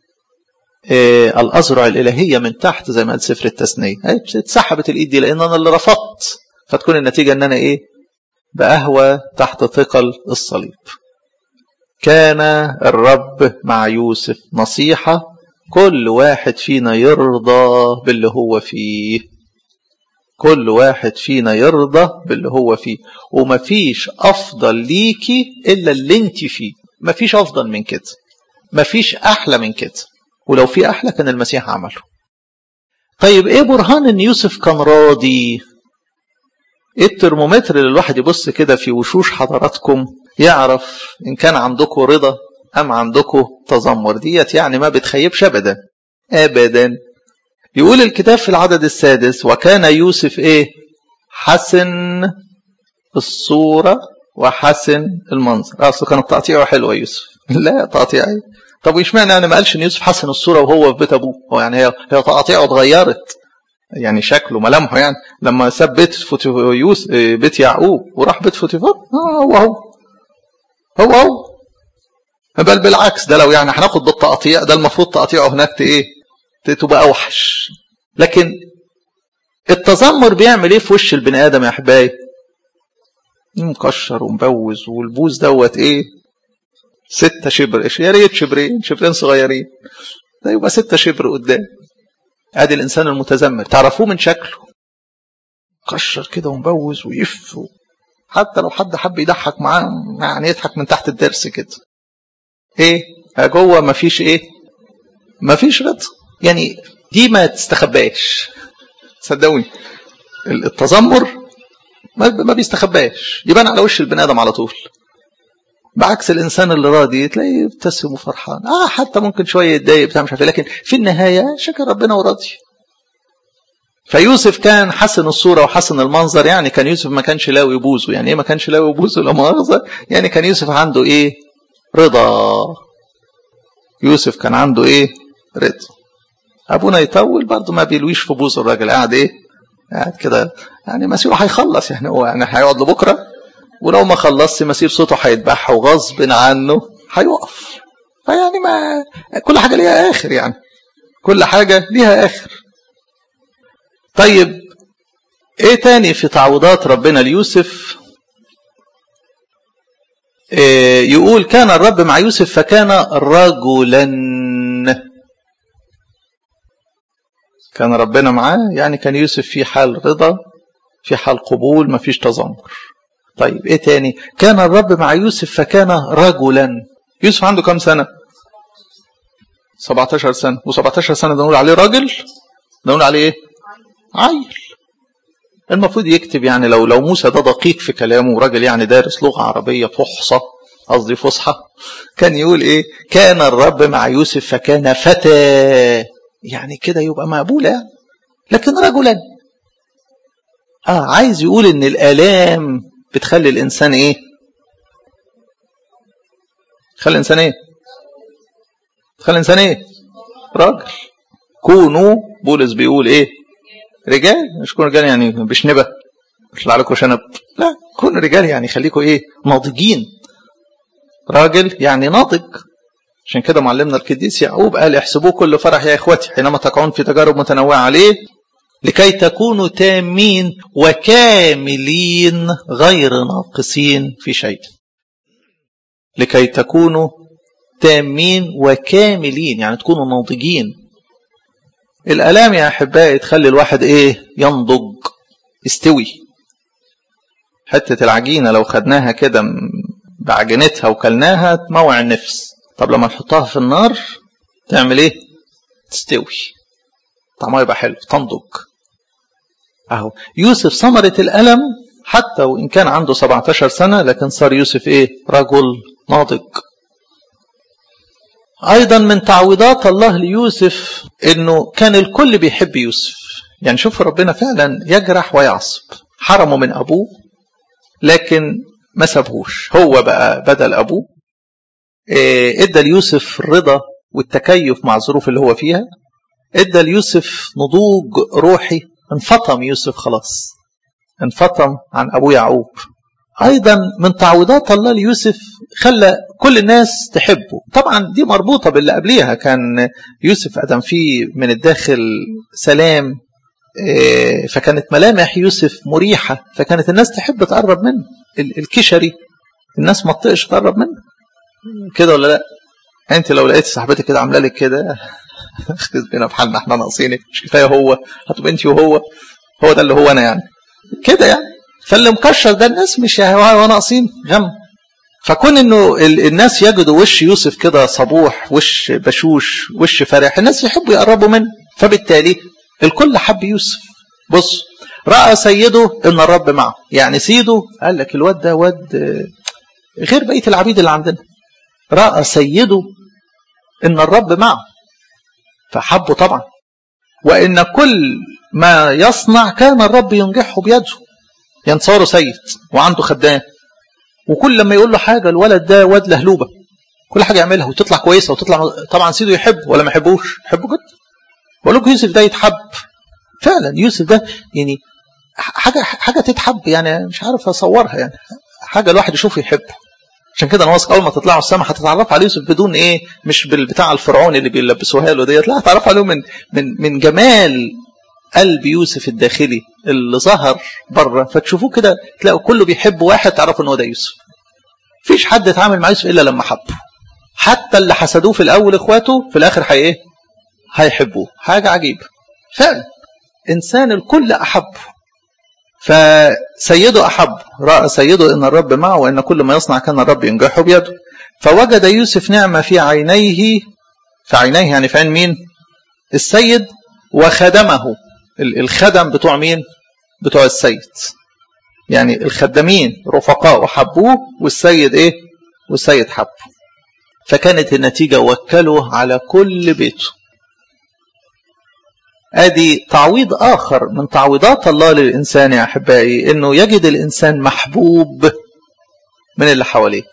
الأزرع الإلهية من تحت زي ما قال سفر التثنية. اتسحبت الإيد دي لأن أنا اللي رفضت، فتكون النتيجة أن أنا بأهوى تحت ثقل الصليب. كان الرب مع يوسف نصيحة، كل واحد فينا يرضى باللي هو فيه. كل واحد فينا يرضى باللي هو فيه، ومفيش أفضل ليكي إلا اللي انت فيه. مفيش أفضل من كده، مفيش أحلى من كده، ولو في أحلى كان المسيح عمله. طيب إيه برهان إن يوسف كان راضي؟ إيه الترمومتر اللي الواحد يبص كده في وشوش حضراتكم يعرف إن كان عندكم رضا أم عندكم تذمر؟ ديت يعني ما بتخيبش أبدا أبدا. يقول الكتاب في العدد 6: وكان يوسف حسن الصورة وحسن المنظر. أصله كان تقطيعه حلوة يوسف. لا تقطيعي. طب وإيش معنى أنا ما قالش إن يوسف حسن الصورة وهو في بيت أبوه؟ هو يعني هي تقطيعه اتغيرت، يعني شكله ملامحه، يعني لما ساب بيت يعقوب وراح بيت فوتيفار هو بل بالعكس، ده لو يعني هناخد بالتقطيع ده المفروض تقطيعه هناك تبقى أوحش. لكن التذمر بيعمل في وش البني آدم يا أحبائي؟ مكشر ومبوز، والبوز دوت 6 شبر، يا ريت شبرين صغيرين، ده يبقى 6 شبر قدام. ادي الانسان المتذمر، تعرفوه من شكله، مكشر كده ومبوز ويف، حتى لو حد حب يضحك معاه يعني يضحك من تحت الدرس كده. جوه مفيش رضا. يعني دي ما تستخباش، صدقوني التذمر ما بيستخباش، يبان على وش البني ادم على طول. بعكس الانسان اللي راضي تلاقيه يبتسم وفرحان، حتى ممكن شويه يتضايق بتاع مش عارف، لكن في النهايه شكر ربنا وراضي. فيوسف كان حسن الصوره وحسن المنظر. يعني كان يوسف ما كانش لاوي بوزه. يعني ما كانش لاوي بوزه لا مؤاخذه، يعني كان يوسف عنده رضا. يوسف كان عنده رضا. ابونا يطول برضه ما بيلويش في بوزه، الراجل قاعد قاعد كده، يعني مسيره هيخلص، يعني هو يعني هيقعد لبكره، ولو ما خلصش مسير صوته هيتبح وغصب عنه هيقف. فيعني ما كل حاجه ليها اخر، يعني كل حاجه ليها اخر. طيب تاني في تعويضات ربنا ليوسف؟ يقول كان الرب مع يوسف فكان رجلا. كان ربنا معاه، يعني كان يوسف في حال رضا، في حال قبول، ما فيش تذمر. طيب ايه تاني؟ كان الرب مع يوسف فكان رجلا. يوسف عنده كم سنة؟ 17 سنة. و17 سنة ده نقول عليه راجل؟ ده نقول عليه ايه؟ عيل. المفروض يكتب يعني لو موسى ده دقيق في كلامه وراجل يعني دارس لغة عربية فحصة، قصدي فصحى، كان يقول ايه؟ كان الرب مع يوسف فكان فتى. يعني كده يبقى مقبولة يعني. لكن رجلا عايز يقول ان الآلام بتخلي الانسان ايه؟ تخلي الانسان ايه؟ تخلي الانسان ايه؟ راجل. كونوا، بولس بيقول ايه؟ رجال. مش كونوا رجال يعني بشنبه يطلع لكم شنب، لا، كونوا رجال يعني خليكم ايه؟ ناضجين. راجل يعني ناضج. عشان كده معلمنا القديس يعقوب قال احسبوه كل فرح يا اخوتي حينما تقعون في تجارب متنوعة عليه لكي تكونوا تامين وكاملين غير ناقصين في شيء. لكي تكونوا تامين وكاملين يعني تكونوا ناضجين. الآلام يا أحبائي تخلي الواحد إيه؟ ينضج، يستوي. حتة العجينة لو خدناها كده بعجنتها وكلناها تموع النفس. طب لما نحطها في النار تعمل إيه؟ تستوي، طعمها يبقى حلو، تنضج. أهو يوسف ثمرة الألم، حتى وإن كان عنده 17 سنة لكن صار يوسف إيه؟ رجل ناضج. أيضا من تعويضات الله ليوسف إنه كان الكل بيحب يوسف. يعني شوف ربنا فعلا يجرح ويعصب. حرمه من أبوه لكن ما سابهوش، هو بقى بدل أبوه. ادى ليوسف الرضا والتكيف مع الظروف اللي هو فيها. ادى ليوسف نضوج روحي. انفطم يوسف خلاص، انفطم عن أبوه يعقوب. أيضا من تعويضات الله ليوسف خلى كل الناس تحبه. طبعا دي مربوطة باللي قبليها، كان يوسف أدم فيه من الداخل سلام، فكانت ملامح يوسف مريحة، فكانت الناس تحب تقرب منه. الكشري الناس ما تطقش تقرب منه كده ولا لا؟ انت لو لقيت صاحبتك كده عامله لك كده اخذ بينا بحالنا احنا ناقصينك، مش كفايه هو هتبقى انت وهو، هو ده اللي هو انا يعني كده يعني. فاللي مكشر ده الناس مش هو ناقصين غم. فكون انه الناس يجدوا وش يوسف كده صبوح، وش بشوش، وش فرح، الناس يحبوا يقربوا منه، فبالتالي الكل حب يوسف. بص، رأى سيده ان الرب معه. يعني سيده قال لك الواد ده واد غير بقية العبيد اللي عندنا. رأى سيده ان الرب معه فحبه طبعا. وان كل ما يصنع كان الرب ينجحه بيده. ينصاره سيد وعنده خدام، وكل لما يقول له حاجة الولد ده واد لهلوبة، كل حاجة يعملها وتطلع كويسة وتطلع. طبعا سيده يحب ولا ما يحبوش؟ يحبه جدا. بقول لكم يوسف ده يتحب فعلا. يوسف ده يعني حاجة تتحب، يعني مش عارف اصورها، يعني حاجة الواحد يشوف يحبه. عشان كده انا واثق اول ما تطلعوا السماء هتتعرف على يوسف بدون ايه، مش بالبتاع الفرعوني اللي بيلبسوها له ديت، لا، هتعرف عليه من جمال قلب يوسف الداخلي اللي ظهر بره. فتشوفوه كده تلاقوا كله بيحب واحد، تعرفوا ان هو ده يوسف. فيش حد اتعامل مع يوسف الا لما حبه. حتى اللي حسدوه في الاول اخواته في الاخر ايه؟ هيحبوه. حاجه عجيبه فعلا. انسان الكل احبه. فسيده احب. راى سيده ان الرب معه وان كل ما يصنع كان الرب ينجحه بيده. فوجد يوسف نعمه في عينيه. في عينيه يعني في عين مين؟ السيد. وخدمه. الخدم بتوع مين؟ بتوع السيد. يعني الخدامين رفقاء وحبوه، والسيد ايه؟ والسيد حبه. فكانت النتيجة وكله على كل بيته. ادي تعويض اخر من تعويضات الله للانسان يا احبائي، انه يجد الانسان محبوب من اللي حواليه.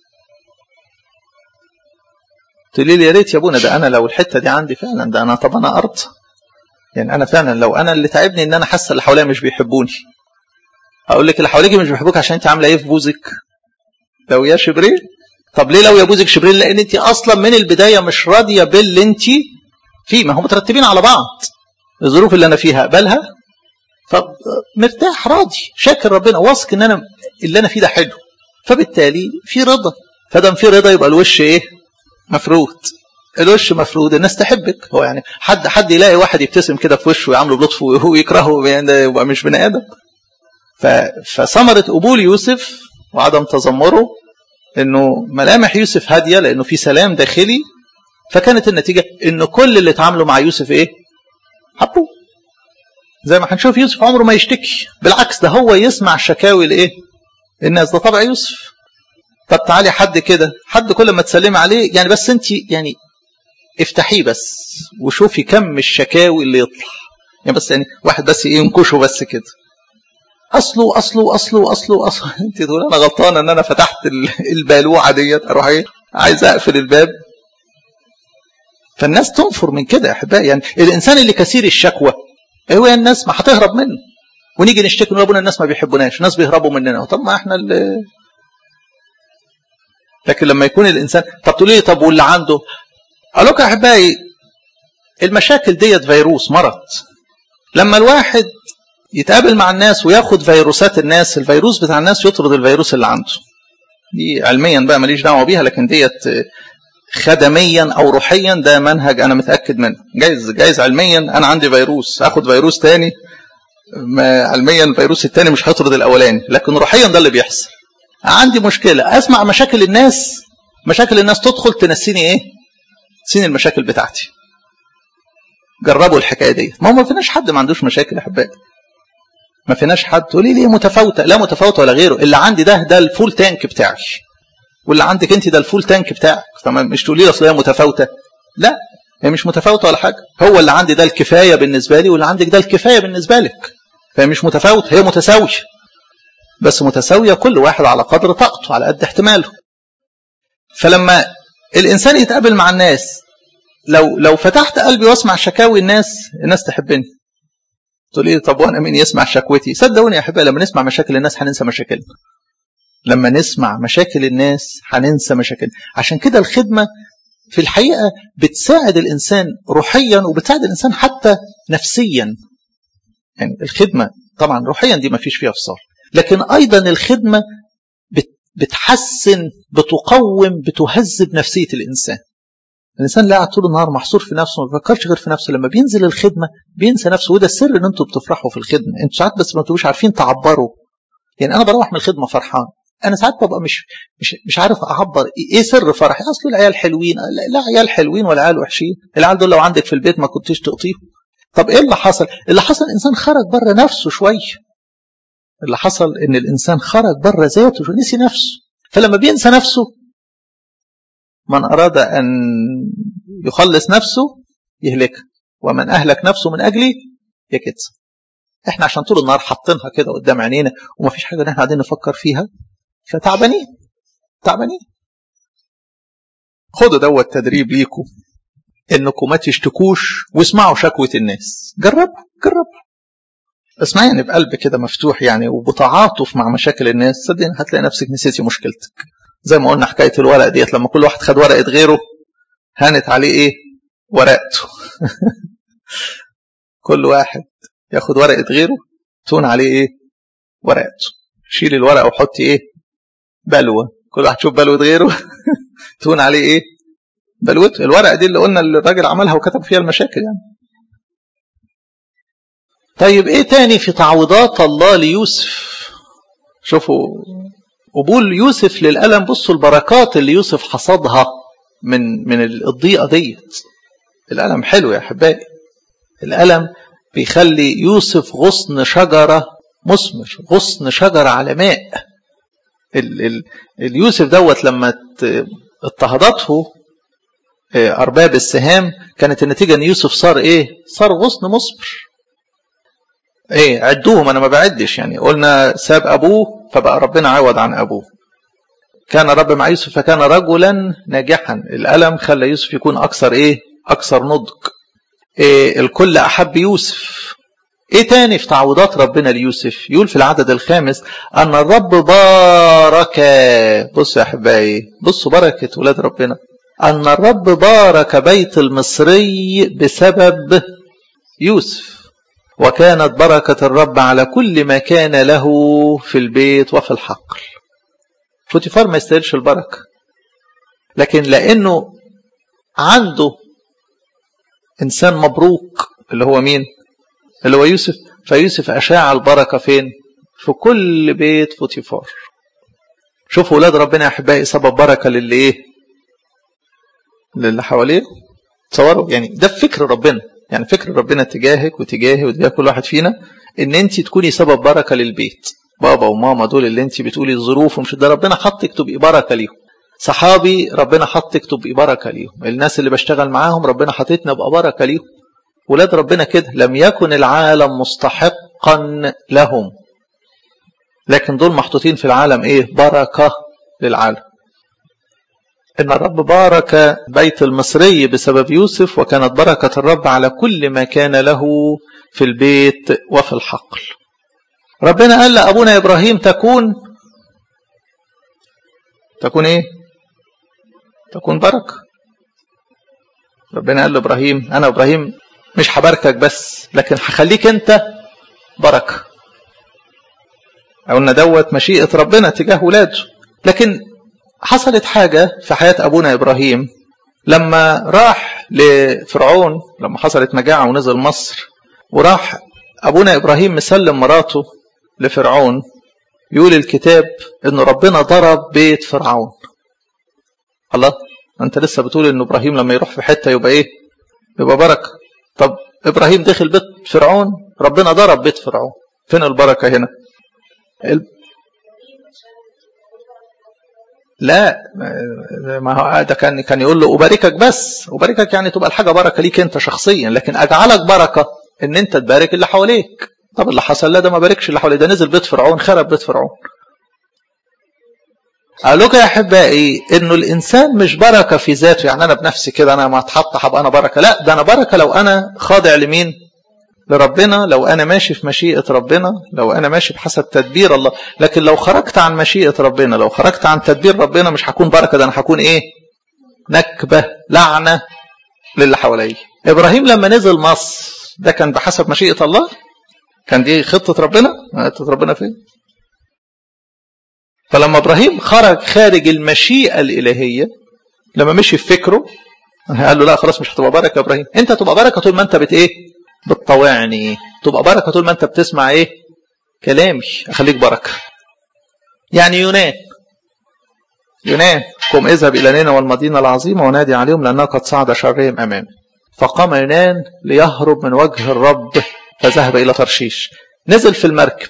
تقولي لي يا ريت يا ابونا ده انا لو الحته دي عندي فعلا، ده انا طب انا ارض. يعني انا فعلا لو انا اللي تعبني ان انا حاسه اللي حواليا مش بيحبوني. اقول لك اللي حواليك مش بيحبوك عشان انت عامله ايه في بوزك؟ لو يا شبريل. طب ليه لو يا بوزك شبريل؟ لان انت اصلا من البدايه مش راضيه باللي انت فيه. ما هم مترتبين على بعض. الظروف اللي انا فيها اقبلها، فمرتاح راضي شاكر ربنا واثق ان انا اللي انا فيه ده حلو، فبالتالي في رضا. فدام في رضا يبقى الوش ايه؟ مفروض. الوش مفروض، الناس تحبك. هو يعني حد يلاقي واحد يبتسم كده في وشه ويعامله بلطف ويكرهه، يعني ده يبقى مش بني ادم. فثمرة قبول يوسف وعدم تذمره انه ملامح يوسف هادية لانه في سلام داخلي، فكانت النتيجة ان كل اللي اتعاملوا مع يوسف ايه؟ حبوه. زي ما هنشوف يوسف عمره ما يشتكي، بالعكس ده هو يسمع شكاوي لايه؟ الناس. ده طبع يوسف. طب تعالي حد كده، حد كل ما تسلمي عليه يعني بس انت يعني افتحيه بس وشوفي كم الشكاوي اللي يطلع، يعني بس يعني واحد بس ايه ينكشه بس كده، اصله اصله اصله اصله اصله انت تقول انا غلطانه ان انا فتحت البالوعه ديت، اروح ايه عايز اقفل الباب. فالناس تنفر من كده يا احبائي. يعني الانسان اللي كثير الشكوى هو الناس ما هتهرب منه، ونيجي نشتكي نقول ابونا الناس ما بيحبوناش، الناس بيهربوا مننا. طب ما احنا اللي. لكن لما يكون الانسان، طب تقول لي طب واللي عنده، قال لك يا احبائي المشاكل ديت فيروس مرض. لما الواحد يتقابل مع الناس وياخد فيروسات الناس، الفيروس بتاع الناس يطرد الفيروس اللي عنده. دي علميا بقى ماليش دعوه بيها، لكن ديت خدميا او روحيا ده منهج انا متاكد منه. جايز علميا انا عندي فيروس اخد فيروس تاني، علميا الفيروس التاني مش هيطرد الاولاني، لكن روحيا ده اللي بيحصل. عندي مشكله اسمع مشاكل الناس، مشاكل الناس تدخل تنسيني ايه؟ تنسيني المشاكل بتاعتي. جربوا الحكايه دي. ما فيناش حد ما عندوش مشاكل يا احبائي، ما فيناش حد تقولي لي متفاوته، لا متفاوته ولا غيره. اللي عندي ده الفول تانك بتاعي، واللي عندك انت ده الفول تانك بتاعك. فمش تقولي لي اصل هي متفاوته، لا هي مش متفاوته ولا حاجه. هو اللي عندي ده الكفايه بالنسبه لي، واللي عندك ده الكفايه بالنسبه لك. فهي مش متفاوته، هي متساويه، بس متساويه كل واحد على قدر طاقته على قد احتماله. فلما الانسان يتقابل مع الناس، لو فتحت قلبي واسمع شكاوي الناس تحبني. تقول لي طب وانا مين يسمع شكوتي؟ صدقوني يا احبائي لما نسمع مشاكل الناس هننسى مشاكلنا. لما نسمع مشاكل الناس هننسى مشاكلنا. عشان كده الخدمه في الحقيقه بتساعد الانسان روحيا، وبتساعد الانسان حتى نفسيا. يعني الخدمه طبعا روحيا دي ما فيش فيها فصال، لكن ايضا الخدمه بتحسن، بتقوم، بتهذب نفسيه الانسان. الانسان اللي قاعد طول النهار محصور في نفسه ما بيفكرش غير في نفسه، لما بينزل الخدمه بينسى نفسه. وده السر ان انتوا بتفرحوا في الخدمه. انتوا ساعات بس ما بتبقوش عارفين تعبروا. يعني انا بروح من الخدمه فرحان، انا ساعات ببقى مش عارف اعبر ايه سر فرحي. اصل العيال حلوين، لا عيال حلوين ولا عيال وحشين. العيال دول لو عندك في البيت ما كنتش تقطيهم. طب ايه اللي حصل؟ اللي حصل الانسان خرج بره نفسه شويه. اللي حصل ان الانسان خرج بره ذاته ونسي نفسه. فلما بينسى نفسه، من اراد ان يخلص نفسه يهلكها، ومن اهلك نفسه من اجلي يكدس. احنا عشان طول النهار حاطينها كده قدام عينينا وما فيش حاجه ان احنا قاعدين نفكر فيها، فتعبانين. خدوا دوت تدريب ليكم، انكم ما تشتكوش واسمعوا شكوى الناس. جربوا اسمعي يعني بقلب كده مفتوح يعني، وبتعاطف مع مشاكل الناس. صدقني هتلاقي نفسك نسيتي مشكلتك. زي ما قلنا حكايه الورق ديت، لما كل واحد خد ورقه غيره هانت عليه ايه؟ ورقته. كل واحد ياخد ورقه غيره تون عليه ايه؟ ورقته. شيل الورقه وحطي ايه؟ بلوه. كل واحد شوف بلوه غيره تون عليه ايه؟ بلوته. الورقه دي اللي قلنا الراجل عملها وكتب فيها المشاكل يعني. طيب ايه تاني في تعويضات الله ليوسف؟ شوفوا قبول يوسف للألم. بصوا البركات اللي يوسف حصدها من الضيقة ديت. الألم حلو يا أحبائي. الألم بيخلي يوسف غصن شجرة مثمر، غصن شجرة على ماء. اليوسف دوت لما اضطهدته أرباب السهام، كانت النتيجة أن يوسف صار إيه؟ صار غصن مثمر. إيه عدوهم، أنا ما بعدش يعني. قلنا ساب أبوه فبقى ربنا عوض عن أبوه. كان رب مع يوسف فكان رجلا ناجحا. الألم خلى يوسف يكون أكثر إيه؟ أكثر نضج. إيه الكل أحب يوسف. إيه تاني في تعويضات ربنا ليوسف؟ يقول في العدد الخامس أن الرب بارك. بصوا يا أحبائي، بصوا بركة ولاد ربنا. أن الرب بارك بيت المصري بسبب يوسف، وكانت بركة الرب على كل ما كان له في البيت وفي الحقل. فوتيفار ما يستاهلش البركة، لكن لأنه عنده إنسان مبروك اللي هو مين؟ اللي هو يوسف. فيوسف أشاع البركة فين؟ في كل بيت فوتيفار. شوفوا ولاد ربنا يا أحبائي سبب بركة للي إيه؟ للي حواليه. تصوروا يعني ده فكر ربنا، يعني فكر ربنا تجاهك وتجاهي وتجاه كل واحد فينا، إن أنت تكوني سبب بركة للبيت. بابا وماما دول اللي أنت بتقولي الظروف ومش ده، ربنا حطك تبقي بركة ليهم. صحابي ربنا حطك تبقي بركة ليهم. الناس اللي بشتغل معاهم ربنا حطتنا ابقى بركة ليهم. ولاد ربنا كده، لم يكن العالم مستحقا لهم، لكن دول محطوطين في العالم ايه؟ بركة للعالم. ان الرب بارك بيت المصري بسبب يوسف، وكانت بركة الرب على كل ما كان له في البيت وفي الحقل. ربنا قال لأبونا إبراهيم تكون ايه؟ تكون بركة. ربنا قال لإبراهيم أنا إبراهيم مش هباركك بس، لكن هخليك أنت بركة. قلنا دوت مشيئة ربنا تجاه ولاده. لكن حصلت حاجة في حياة أبونا إبراهيم لما راح لفرعون، لما حصلت مجاعة ونزل مصر، وراح أبونا إبراهيم مسلم مراته لفرعون. يقول الكتاب إن ربنا ضرب بيت فرعون. الله، أنت لسه بتقول إن إبراهيم لما يروح في حتة يبقى إيه؟ يبقى بركة. طب إبراهيم دخل بيت فرعون، ربنا ضرب بيت فرعون. فين البركة هنا؟ لا، ما هو ده كان يقول له أباركك، بس أباركك يعني تبقى الحاجة بركة ليك أنت شخصيا، لكن أجعلك بركة إن أنت تبارك اللي حواليك. طب اللي حصل لا، ده ما باركش اللي حواليه، ده نزل بيت فرعون، خرب بيت فرعون. قال لك يا أحبائي إنه الإنسان مش بركة في ذاته، يعني أنا بنفسي كده أنا ما اتحط هبقى أنا بركة، لا، ده أنا بركة لو أنا خاضع لمين؟ لربنا، لو أنا ماشي في مشيئة ربنا، لو أنا ماشي بحسب تدبير الله. لكن لو خرجت عن مشيئة ربنا، لو خرجت عن تدبير ربنا، مش هكون بركة، ده أنا هكون إيه؟ نكبة، لعنة للي حواليه. إبراهيم لما نزل مصر ده كان بحسب مشيئة الله؟ كان دي خطة ربنا؟ خطة ربنا فين؟ فلما إبراهيم خارج المشيئة الإلهية، لما مشي في فكره، قال له لا خلاص مش هتبقى بركة يا إبراهيم، أنت تبقى بركة طول ما أنت إيه؟ بتطوعني. تبقى بركة طول ما أنت بتسمع إيه؟ كلامي، أخليك بركة. يعني يونان قم اذهب إلى نينوى والمدينة العظيمة ونادي عليهم لأنها قد صعد شرهم أمامي. فقام يونان ليهرب من وجه الرب فذهب إلى ترشيش. نزل في المركب.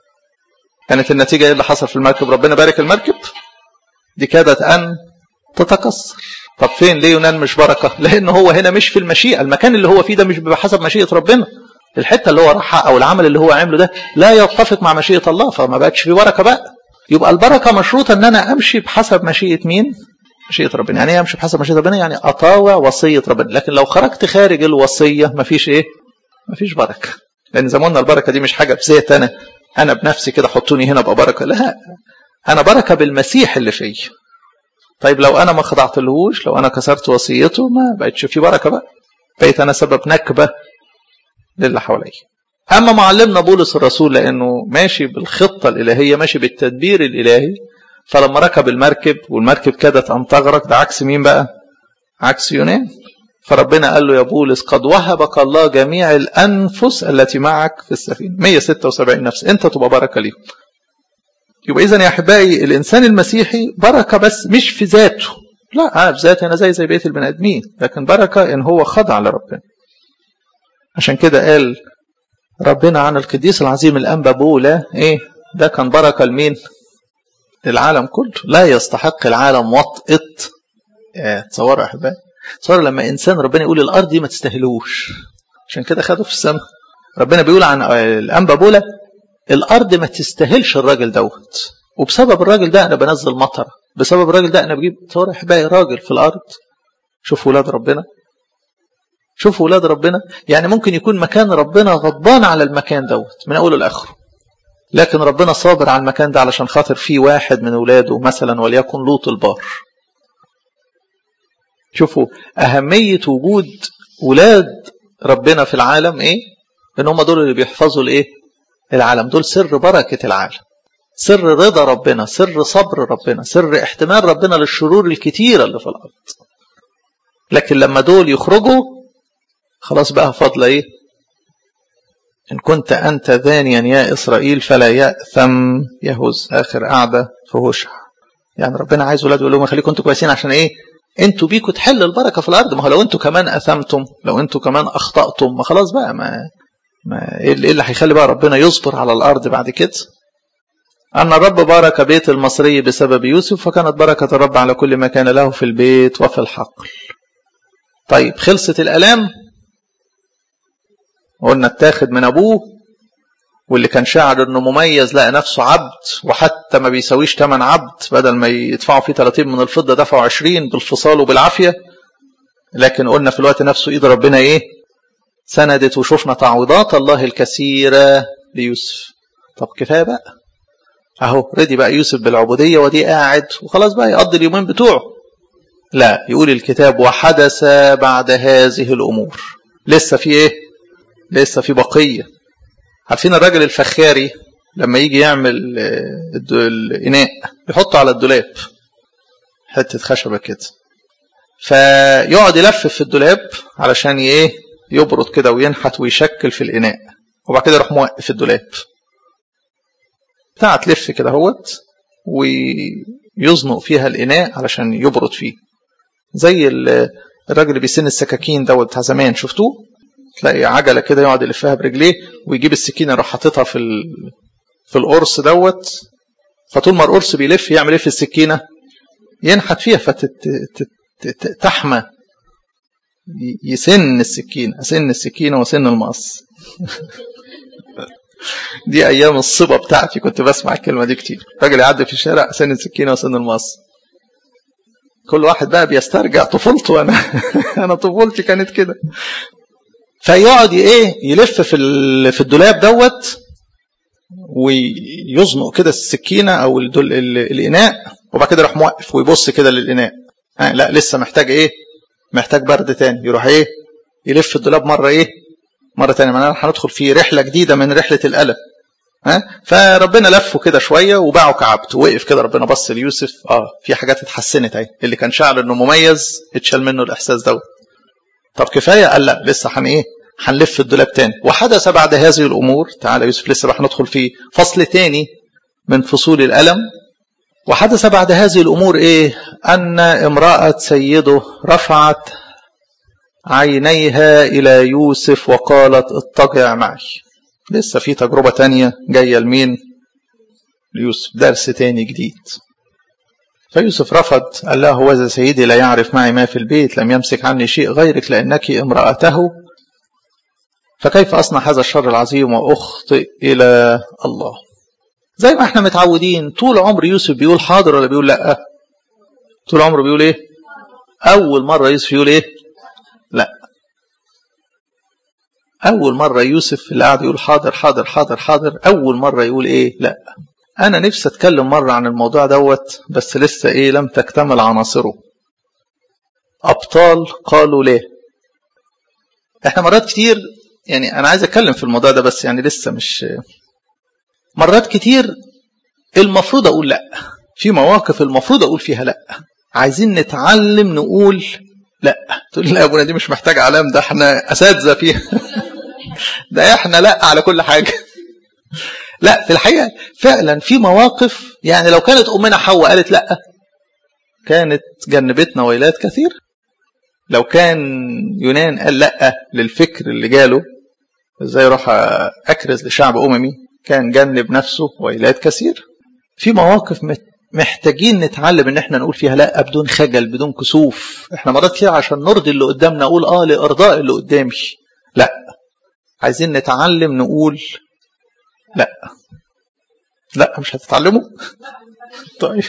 كانت النتيجة إيه اللي حصل في المركب؟ ربنا بارك المركب دي، كادت أن تتكسر. طب فين ليه يونان مش بركة؟ لأنه هو هنا مش في المشيئة، المكان اللي هو فيه ده مش بحسب مشيئة ربنا. الحتة اللي هو راحها أو العمل اللي هو عمله ده لا يتفق مع مشيئة الله، فما بقتش فيه بركة بقى. يبقى البركة مشروطة أن أنا أمشي بحسب مشيئة مين؟ مشيئة ربنا. يعني أمشي بحسب مشيئة ربنا، يعني أطاوع وصية ربنا. لكن لو خرجت خارج الوصية مفيش إيه؟ مفيش بركة. لأن زي ما قلنا البركة دي مش حاجة بذات أنا بنفسي كده حطوني هنا أبقى بركة، لا، أنا بركة بالمسيح اللي فيه. طيب لو أنا ما خضعتلهوش، لو أنا كسرت وصيته، ما بقتش في بركة بقى، بقيت أنا سبب نكبة للي حواليه. أما معلمنا بولس الرسول لأنه ماشي بالخطة الإلهية، ماشي بالتدبير الإلهي، فلما ركب المركب والمركب كادت أن تغرق، ده عكس مين بقى؟ عكس يونان. فربنا قال له يا بولس قد وهبك الله جميع الأنفس التي معك في السفينة، 176 نفس، أنت تبقى بركة ليهم. يبقى إذن يا أحبائي الإنسان المسيحي بركة بس مش في ذاته، لا، أنا في ذاتي أنا زي بقية البني آدمين، لكن بركة إن هو خضع لربنا. عشان كده قال ربنا عن القديس العظيم الأنبا بولا إيه؟ ده كان بركة لمين؟ للعالم كله. لا يستحق العالم وطئة. تصوروا يا أحبائي، تصوروا لما إنسان ربنا يقول الأرض دي ما تستاهلوش، عشان كده خده في السماء. ربنا بيقول عن الأنبا بولا الأرض ما تستاهلش الراجل دوت، وبسبب الراجل ده أنا بنزل مطر، بسبب الراجل ده أنا بجيب. تصوروا يا أحبائي راجل في الأرض. شوفوا ولاد ربنا، شوفوا ولاد ربنا، يعني ممكن يكون مكان ربنا غضبان على المكان دوت من أوله لآخره، لكن ربنا صابر على المكان ده علشان خاطر فيه واحد من ولاده مثلا وليكن لوط البار. شوفوا أهمية وجود ولاد ربنا في العالم إيه؟ إن هم دول اللي بيحفظوا الإيه؟ العالم. دول سر بركة العالم، سر رضا ربنا، سر صبر ربنا، سر احتمال ربنا للشرور الكتيرة اللي في الأرض. لكن لما دول يخرجوا خلاص بقى فضل إيه؟ إن كنت أنت ذانيا يا إسرائيل فلا يأثم يهوذا. آخر قعدة في هوشع. يعني ربنا عايز ولاده يقول لهم خليكم انتوا كويسين عشان ايه؟ انتوا بيكوا تحل البركة في الأرض. ما هو لو انتوا كمان أثمتم، لو انتوا كمان أخطأتم، ما خلاص بقى ما ايه اللي هيخلي بقى ربنا يصبر على الأرض بعد كده؟ أن الرب بارك بيت المصري بسبب يوسف، فكانت بركة الرب على كل ما كان له في البيت وفي الحقل. طيب خلصت الآلام، قلنا اتاخد من أبوه، واللي كان شاعر انه مميز لقى نفسه عبد، وحتى ما بيسويش تمن عبد، بدل ما يدفعوا فيه 30 من الفضة دفعوا 20 بالفصال وبالعافية. لكن قلنا في الوقت نفسه ايد ربنا ايه؟ سندت، وشوفنا تعويضات الله الكثيرة ليوسف. طب كفاية بقى، اهو رضي بقى يوسف بالعبودية ودي قاعد وخلاص بقى يقضي اليومين بتوعه. لا، يقول الكتاب وحدث بعد هذه الامور. لسه في ايه؟ لسه في بقية. عارفين الراجل الفخاري لما يجي يعمل الإناء يحطه على الدولاب، حتة خشبة كده، فيقعد يلفف في الدولاب علشان ايه؟ يبرد كده وينحت ويشكل في الإناء، وبعد كده يروح موقف الدولاب بتاع تلف كده هوت ويزنق فيها الإناء علشان يبرد فيه. زي الراجل اللي بيسن السكاكين دوت بتاع زمان، شفتوه؟ تلاقي عجلة كده يقعد يلفها برجليه ويجيب السكينة يروح حاططها في القرص دوت، فطول ما القرص بيلف يعمل ايه في السكينة؟ ينحت فيها فتحمى، يسن السكينة، أسن السكينة وسن المقص. دي أيام الصبا بتاعتي كنت بسمع الكلمة دي كتير. راجل يعدي في الشارع أسن السكينة وسن المقص. كل واحد بقى بيسترجع طفولته. أنا طفولتي كانت كده. فيقعد ايه؟ يلف في الدولاب دوت ويزنق كده السكينة او الاناء، وبعد كده يروح موقف ويبص كده للاناء. لا لسه محتاج ايه؟ محتاج برد تاني. يروح ايه؟ يلف الدولاب مرة ايه؟ مرة تانية. معناها هندخل في رحلة جديدة من رحلة الألم. فربنا لفه كده شوية وباعه كعبد. وقف كده ربنا بص ليوسف، في حاجات اتحسنت اهي. اللي كان شعر انه مميز اتشال منه الاحساس دوت. طب كفاية؟ قال لا، لسه هنلف الدولاب تاني. وحدث بعد هذه الأمور. تعالى يوسف، لسه بقى ندخل في فصل تاني من فصول الألم. وحدث بعد هذه الأمور إيه؟ أن امرأة سيده رفعت عينيها إلى يوسف وقالت اضطجع معي. لسه في تجربة تانية جاية لمين؟ ليوسف، درس تاني جديد. فيوسف رفض، قال له هوذا سيدي لا يعرف معي ما في البيت، لم يمسك عني شيء غيرك لأنك امرأته، فكيف أصنع هذا الشر العظيم وأخطئ إلى الله؟ زي ما احنا متعودين طول عمر يوسف بيقول حاضر ولا بيقول لا؟ طول عمره بيقول ايه؟ أول مرة يوسف يقول ايه؟ لا. أول مرة يوسف اللي قاعد يقول حاضر حاضر حاضر حاضر، أول مرة يقول ايه؟ لا. أنا نفسي أتكلم مرة عن الموضوع دوت، بس لسه ايه؟ لم تكتمل عناصره. أبطال قالوا ليه. احنا مرات كتير، يعني أنا عايز أتكلم في الموضوع ده بس يعني لسه مش، مرات كتير المفروض أقول لا، في مواقف المفروض أقول فيها لا. عايزين نتعلم نقول لا. تقول لي لا يا ابونا دي مش محتاجة علام، ده احنا أساتذة فيها. ده احنا لا على كل حاجة. لا، في الحقيقة فعلا في مواقف، يعني لو كانت أمنا حواء قالت لا كانت جنبتنا ويلات كثير. لو كان يونان قال لا للفكر اللي جاله ازاي اروح اكرز لشعب اممي، كان جنب نفسه ويلات كثير. في مواقف محتاجين نتعلم ان احنا نقول فيها لا بدون خجل بدون كسوف. احنا مرات كتير عشان نرضي اللي قدامنا اقول لارضاء اللي قدامي. لا، عايزين نتعلم نقول لا. لا مش هتتعلموا. طيب.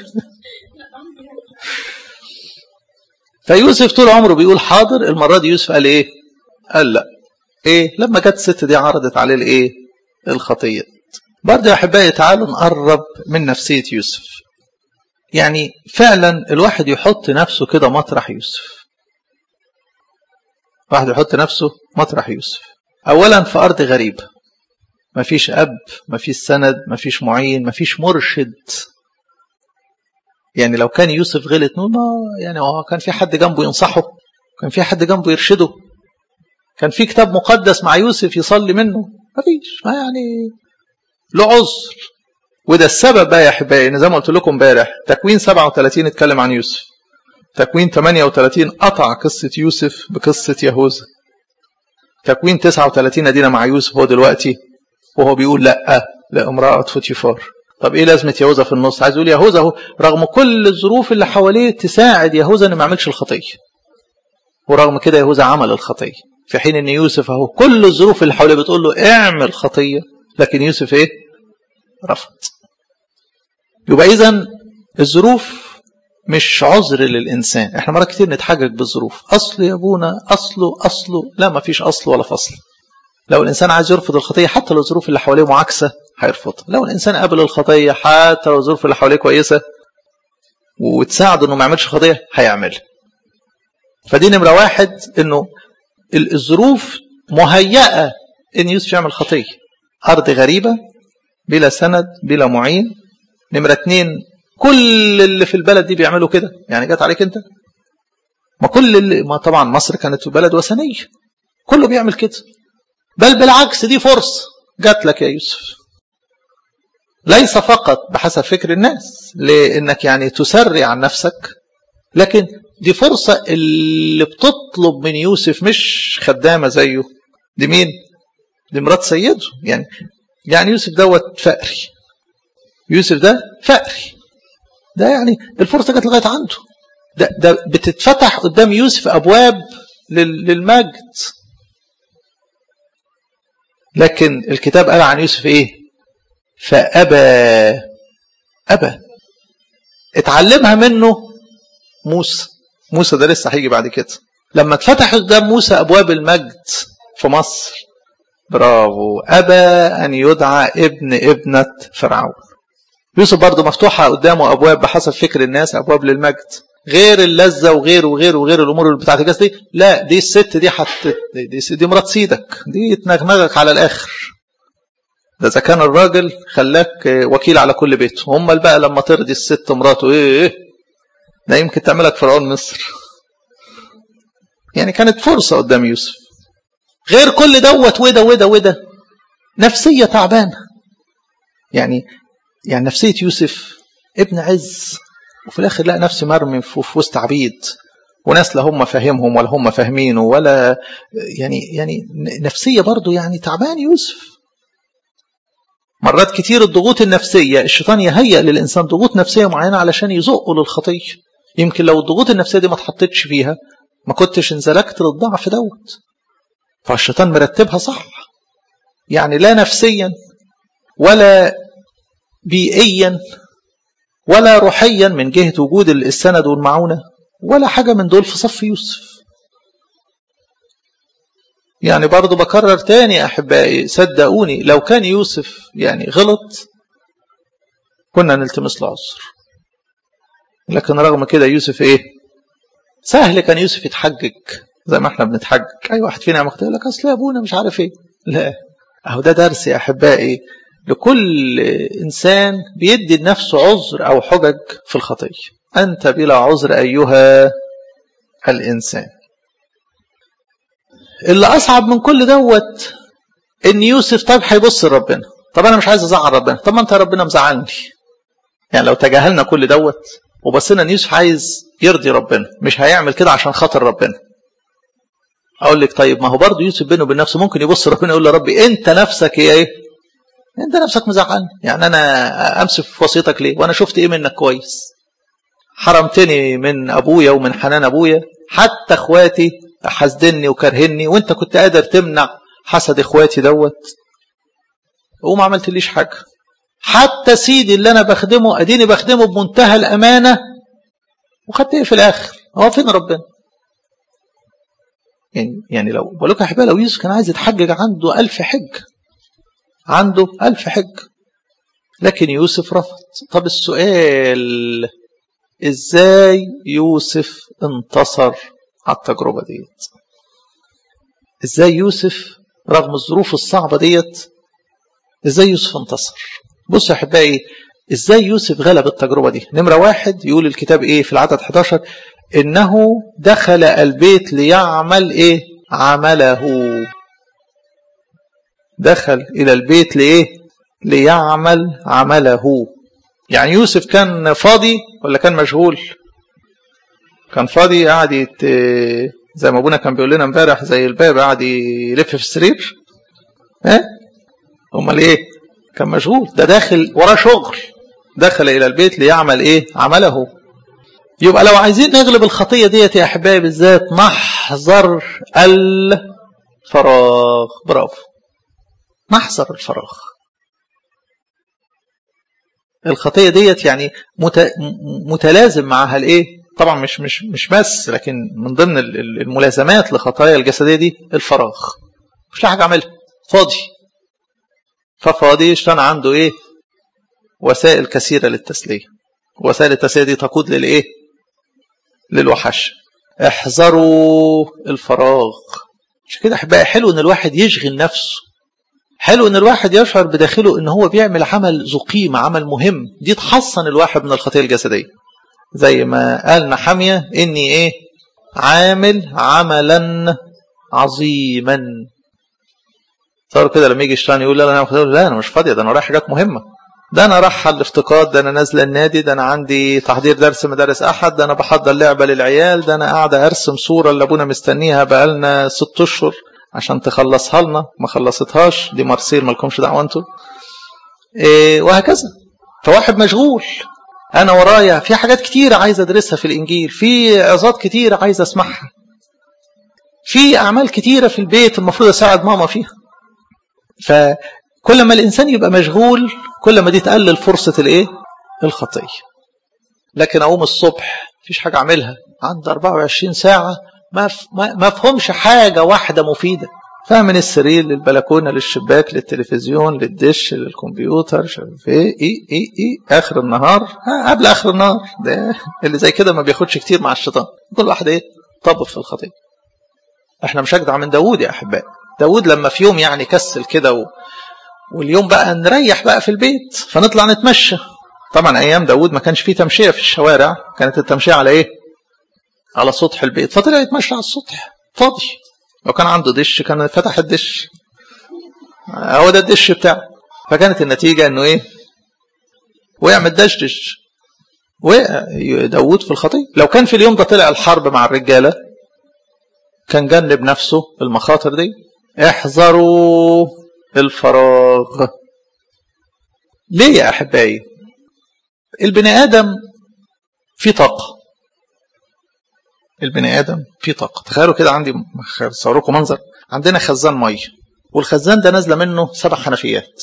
فيوسف طول عمره بيقول حاضر. المرة دي يوسف قال ايه؟ قال لا. ايه؟ لما جت الست دي عرضت عليه الايه؟ الخطية. برضه يا احبائي تعالوا نقرب من نفسية يوسف. يعني فعلا الواحد يحط نفسه كده مطرح يوسف. واحد يحط نفسه مطرح يوسف. اولا في ارض غريبة، مفيش اب، مفيش سند، مفيش معين، مفيش مرشد. يعني لو كان يوسف غلط نقول يعني كان في حد جنبه ينصحه، كان في حد جنبه يرشده، كان في كتاب مقدس مع يوسف يصلي منه، مفيش، ما يعني له عذر. وده السبب بقى يا احبائي ان زي ما قلت لكم امبارح تكوين 37 اتكلم عن يوسف، تكوين 38 قطع قصة يوسف بقصة يهوذا، تكوين 39 ادينا مع يوسف هو دلوقتي وهو بيقول لا لامرأة فوتيفار. طب ايه لازمة يهوذا في النص؟ عايز يقول يهوذا هو رغم كل الظروف اللي حواليه تساعد يهوذا ان ما يعملش الخطية، ورغم كده يهوذا عمل الخطية، في حين ان يوسف اهو كل الظروف اللي حواليه بتقول له اعمل خطية، لكن يوسف ايه؟ رفض. يبقى اذا الظروف مش عذر للإنسان. احنا مرات كتير نتحجج بالظروف، أصل يا ابونا أصله لا، ما فيش أصل ولا فصل. لو الإنسان عايز يرفض الخطية حتى لو الظروف اللي حواليه معاكسة هيرفضها، لو الإنسان قابل الخطية حتى لو الظروف اللي حواليه كويسة وتساعده انه ما يعملش خطية هيعملها. فدي نمرة واحد، انه الظروف مهيئة ان يوسف يعمل خطية، أرض غريبة بلا سند بلا معين. نمرة 2 كل اللي في البلد دي بيعملوا كده، يعني جات عليك انت؟ ما كل ما طبعا مصر كانت بلد وثنية، كله بيعمل كده، بل بالعكس دي فرصة جات لك يا يوسف، ليس فقط بحسب فكر الناس لانك يعني تسري عن نفسك، لكن دي فرصة اللي بتطلب من يوسف مش خدامة زيه، دي مين؟ دي مرات سيده. يعني يوسف دوت فقري، يوسف ده فقري، ده يعني الفرصة جت لغاية عنده، ده بتتفتح قدام يوسف أبواب للمجد. لكن الكتاب قال عن يوسف ايه؟ فأبى. اتعلمها منه موسى ده لسه هيجي بعد كده، لما اتفتح قدام موسى أبواب المجد في مصر، برافو، أبى أن يدعى ابنة فرعون. يوسف برضه مفتوحة قدامه أبواب بحسب فكر الناس، أبواب للمجد، غير اللذة وغير الأمور اللي بتاعت الجسد دي. لا، دي الست دي مرات سيدك، دي تنغنغك على الآخر. ده إذا كان الراجل خلاك وكيل على كل بيته، هم بقى لما ترضي الست مراته إيه ده يمكن تعملك فرعون مصر. يعني كانت فرصة قدام يوسف، غير كل دوت وده نفسية تعبانة. يعني نفسية يوسف ابن عز، وفي الآخر لقى نفسه مرمي في وسط عبيد وناس لا هم فاهمهم ولا هم فاهمينه ولا يعني نفسية برضو يعني تعبان يوسف. مرات كتير الضغوط النفسية الشيطان يهيئ للإنسان ضغوط نفسية معينة علشان يزقه للخطية. يمكن لو الضغوط النفسية دي ما تحطتش فيها ما كنتش انزلكت للضعف دوت. فالشيطان مرتبها صح، يعني لا نفسيا ولا بيئيا ولا روحيا من جهة وجود السند والمعونة ولا حاجة من دول في صف يوسف. يعني برضو بكرر تاني أحبائي، صدقوني لو كان يوسف يعني غلط كنا نلتمس له عذر، لكن رغم كده يوسف ايه؟ سهل كان يوسف يتحجج زي ما احنا بنتحجج. اي واحد فينا يقول لك اصل يا ابونا مش عارف ايه. لا، اهو ده درس يا احبائي لكل إنسان بيدي لنفسه عذر أو حجج في الخطية. أنت بلا عذر أيها الإنسان. اللي أصعب من كل دوت إن يوسف طيب هيبص لربنا، طب أنا مش عايز أزعل ربنا، طب ما أنت ربنا مزعلني. يعني لو تجاهلنا كل دوت وبصينا إن يوسف عايز يرضي ربنا، مش هيعمل كده عشان خاطر ربنا. أقول لك طيب ما هو برضه يوسف بينه وبين نفسه ممكن يبص لربنا يقول له ربي أنت نفسك إيه؟ انت نفسك مزعلني، يعني انا امسك في وصيتك ليه وانا شفت ايه منك كويس؟ حرمتني من ابويا ومن حنان ابويا، حتى اخواتي حسدني وكرهني، وانت كنت قادر تمنع حسد اخواتي دوت وما عملتليش حاجه. حتى سيدي اللي انا بخدمه اديني بخدمه بمنتهى الامانه، وخدت ايه في الاخر؟ هو فين ربنا؟ يعني لو بقول لكم يا حبايبي، لو يوسف كان عايز يتحجج عنده 1000 حج، عنده 1000 حج، لكن يوسف رفض. طب السؤال، ازاي يوسف انتصر على التجربة ديت؟ ازاي يوسف رغم الظروف الصعبة ديت ازاي يوسف انتصر؟ بصوا يا احبائي ازاي يوسف غلب التجربة دي. نمرة 1 يقول الكتاب ايه في العدد 11؟ انه دخل البيت ليعمل ايه؟ عمله. دخل إلى البيت لإيه؟ ليعمل عمله. يعني يوسف كان فاضي ولا كان مشغول؟ كان فاضي، قاعد زي ما ابونا كان بيقول لنا امبارح زي الباب قاعد يلف في السرير. امال ايه؟ كان مشغول، ده داخل وراه شغل، دخل الى البيت ليعمل ايه؟ عمله. يبقى لو عايزين نغلب الخطيه ديت يا احبائي بالذات نحذر الفراغ. برافو، نحذر الفراغ. الخطيه ديت يعني متلازم معها الايه؟ طبعا مش بس، لكن من ضمن الملازمات لخطايا الجسديه دي الفراغ. مش لاقي حاجه اعملها، فاضي. ففاضي الشيطان عنده ايه؟ وسائل كثيره للتسليه. وسائل التسليه دي تقود للايه؟ للوحش. احذروا الفراغ. عشان كده احبائي حلو ان الواحد يشغل نفسه، حلو ان الواحد يشعر بداخله ان هو بيعمل عمل ذو قيمه، عمل مهم. دي تحصن الواحد من الخطيه الجسديه. زي ما قال نحمية اني ايه؟ عامل عملا عظيما. صار كده لما يجي الشيطان يقول لا انا مش فاضي، ده انا رايح حاجات مهمه، ده انا رايح على الافتقاد، ده انا نازل النادي، ده انا عندي تحضير درس مدارس احد، ده انا بحضر لعبه للعيال، ده انا قاعده ارسم صوره اللي ابونا مستنيها بقالنا 6 اشهر عشان تخلصها لنا، ما خلصتهاش، دي مرسيل مالكمش دعوه انتوا. وهكذا. فواحد مشغول، انا ورايا في حاجات كتيره عايز ادرسها في الانجيل، في عظات كتيره عايز اسمعها، في اعمال كتيره في البيت المفروض اساعد ماما فيها. فكل ما الانسان يبقى مشغول كل ما دي تقلل فرصه الايه؟ الخطيه. لكن اقوم الصبح مفيش حاجه اعملها، عندي 24 ساعه ما فهمش حاجه واحده مفيده، فمن السرير للبلكونه للشباك للتلفزيون للدش للكمبيوتر شايف ايه اخر النهار، قبل اخر النهار. ده اللي زي كده ما بياخدش كتير مع الشيطان، كل واحد ايه؟ طبق في الخطيه. احنا مش اجدع من داوود يا احبائي. داوود لما في يوم يعني كسل كده واليوم بقى نريح بقى في البيت فنطلع نتمشى. طبعا ايام داوود ما كانش فيه تمشيه في الشوارع، كانت التمشيه على ايه؟ على سطح البيت. فطلع يتمشى على السطح فاضي. لو كان عنده دش كان فتح الدش، هو ده الدش بتاعه. فكانت النتيجة انه ايه؟ وقع متدشدش، وقع داوود في الخطية. لو كان في اليوم ده طلع الحرب مع الرجالة كان جنب نفسه المخاطر دي. احذروا الفراغ. ليه يا احبائي؟ البني ادم في طاقة، البني ادم في طاقة. تخيلوا كده، عندي صوركم منظر، عندنا خزان ميه، والخزان ده نازله منه 7 حنفيات.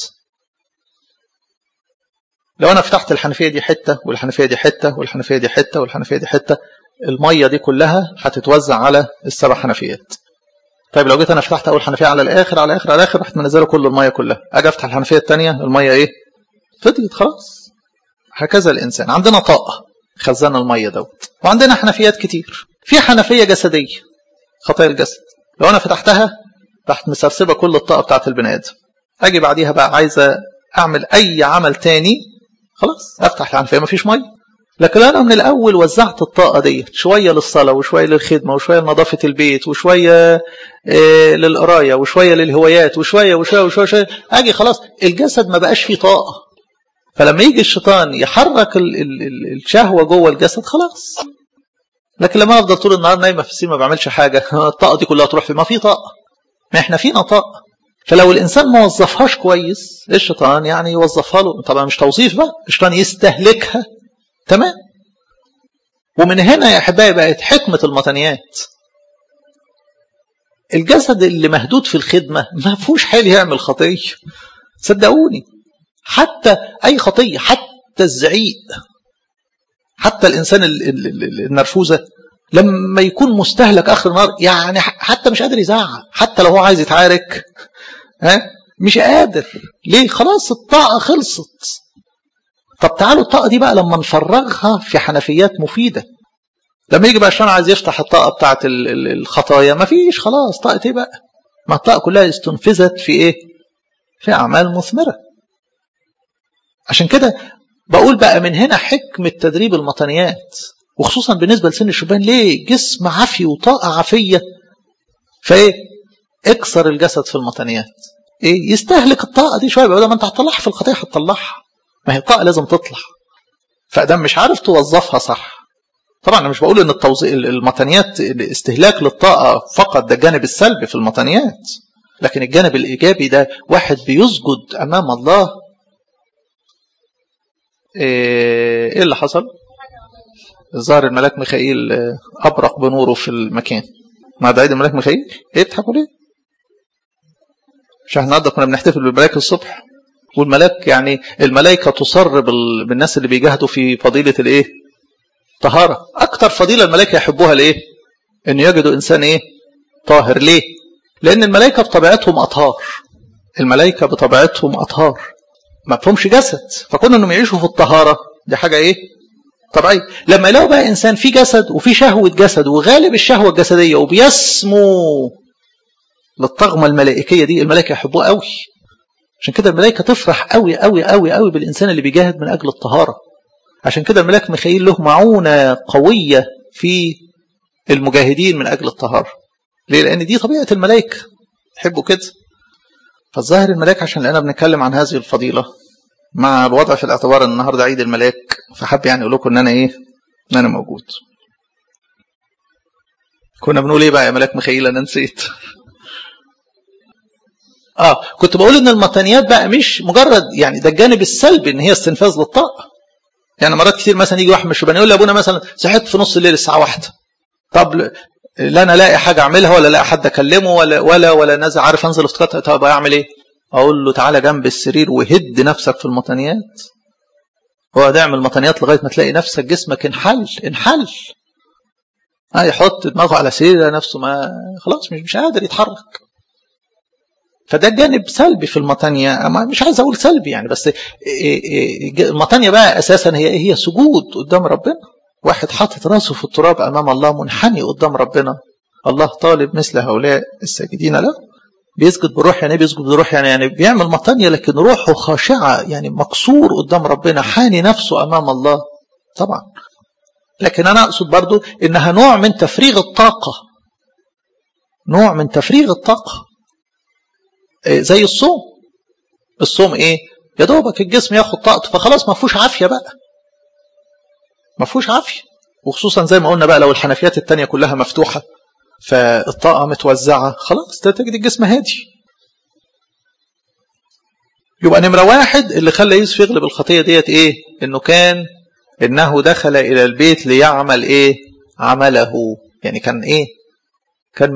لو انا فتحت الحنفيه دي حته والحنفيه دي حته والحنفيه دي حته والحنفيه دي حته، الميه دي كلها هتتوزع على ال7 حنفيات. طيب لو جيت انا فتحت اول حنفيه على الاخر على الاخر على الاخر، رحت منزله كل الميه كلها، اجي افتح الحنفيه الثانيه الميه ايه؟ فضيت خلاص. هكذا الانسان، عندنا طاقه خزان الميه دوت، وعندنا حنفيات كتير. في حنفيه جسديه خطايا الجسد، لو انا فتحتها راح مسرسبه كل الطاقه بتاعت البني ادم. اجي بعديها بقى عايزه اعمل اي عمل تاني، خلاص افتح الحنفيه مفيش ميه. لكن انا من الاول وزعت الطاقه دي شويه للصلاه وشويه للخدمه وشويه لنظافه البيت وشويه للقرايه وشويه للهوايات وشويه وشويه وشويه، اجي خلاص الجسد ما بقاش فيه طاقه. فلما يجي الشيطان يحرك الشهوه جوه الجسد خلاص. لكن لما افضل طول النهار نايمه في السرير ما بعملش حاجه، الطاقه دي كلها تروح في ما في طاقه. ما احنا فينا طاقه، فلو الانسان ما وظفهاش كويس الشيطان يعني يوظفها له. طبعا مش توظيف بقى، الشيطان يستهلكها. تمام. ومن هنا يا احبائي بقت حكمه المطنيات. الجسد اللي مهدود في الخدمه ما فيهوش حيل يعمل خطيه، صدقوني. حتى اي خطيه، حتى الزعيق، حتى الانسان النرفوزه لما يكون مستهلك اخر النهار يعني حتى مش قادر يزعق، حتى لو هو عايز يتعارك مش قادر. ليه؟ خلاص الطاقه خلصت. طب تعالوا الطاقه دي بقى لما نفرغها في حنفيات مفيده. لما يجي بقى الشيطان عايز يفتح الطاقه بتاعت الخطايا، ما فيش خلاص طاقه ايه بقى؟ ما الطاقه كلها استنفذت في ايه؟ في اعمال مثمره. عشان كده بقول بقى من هنا حكمه تدريب المطنيات، وخصوصا بالنسبه لسن الشبان. ليه؟ جسم عافي وطاقه عافيه، فايه؟ اكسر الجسد في المطنيات. ايه يستهلك الطاقه دي شويه، بدل ما انت هتطلعها في الخطيه هتطلعها، ما هي الطاقه لازم تطلع، فادام مش عارف توظفها صح. طبعا انا مش بقول ان المطنيات الاستهلاك للطاقه فقط، ده الجانب السلبي في المطنيات، لكن الجانب الايجابي ده واحد بيسجد امام الله. ايه اللي حصل؟ الظاهر الملاك ميخائيل ابرق بنوره في المكان. ما ده عيد الملاك ميخائيل؟ ايه بتضحكوا ليه؟ مش احنا النهارده كنا بنحتفل بالملاك الصبح، والملاك يعني الملائكه تصر بالناس اللي بيجاهدوا في فضيله الايه؟ طهاره. اكتر فضيله الملائكه يحبوها الايه؟ ان يجدوا انسان ايه؟ طاهر. ليه؟ لان الملائكه بطبيعتهم اطهار. الملائكه بطبيعتهم اطهار، ما فيهمش جسد، فكون انهم يعيشوا في الطهاره دي حاجه ايه؟ طبيعي. لما يلاقوا بقى انسان في جسد وفي شهوه جسد وغالب الشهوه الجسديه وبيسمو للطغمه الملائكيه دي، الملائكه يحبوه قوي. عشان كده الملائكه تفرح قوي قوي قوي قوي بالانسان اللي بيجاهد من اجل الطهاره. عشان كده الملاك ميخائيل له معونه قويه في المجاهدين من اجل الطهاره. ليه؟ لان دي طبيعه الملائكه، يحبوا كده. فالظاهر الملاك عشان لأننا بنتكلم عن هذه الفضيلة مع الوضع في الاعتبار ان النهارده عيد الملاك، فحب يعني اقول لكم ان انا ايه؟ ان انا موجود. كنا بنقول ايه بقى يا ملاك ميخائيل؟ انا نسيت. كنت بقول ان المطنيات بقى مش مجرد يعني ده الجانب السلبي ان هي استنفاذ للطاقه. يعني مرات كتير مثلا يجي واحد من الشبان يقول لي ابونا مثلا صحيت في نص الليل الساعه 1، طب لا انا لاقي حاجه اعملها ولا لاقي حد اكلمه ولا نازل عارف انزل افتكرت، طب اعمل ايه؟ اقول له تعالى جنب السرير وهد نفسك في المطنيات. هو ده اعمل مطنيات لغايه ما تلاقي نفسك جسمك انحل. يحط دماغه على سرير نفسه ما خلاص مش قادر يتحرك. فده جانب سلبي في المطانية، مش عايز اقول سلبي يعني، بس المطانية بقى اساسا هي سجود قدام ربنا. واحد حاطط راسه في التراب امام الله منحني قدام ربنا. الله طالب مثل هؤلاء الساجدين له. بيسجد بالروح، يعني بيسجد بالروح يعني بيعمل مطانية لكن روحه خاشعة، يعني مكسور قدام ربنا، حاني نفسه امام الله طبعا. لكن انا اقصد برضو انها نوع من تفريغ الطاقة، نوع من تفريغ الطاقة. زي الصوم ايه؟ يا دوبك الجسم ياخد طاقته فخلاص ما فيهوش عافيه بقى، ما فيهوش عافيه. وخصوصا زي ما قلنا بقى لو الحنفيات التانية كلها مفتوحه فالطاقه متوزعه خلاص تجد الجسم هادي. يبقى نمره واحد اللي خلى يوسف يغلب الخطيه ديت ايه؟ انه دخل الى البيت ليعمل ايه؟ عمله. يعني كان ايه؟ كان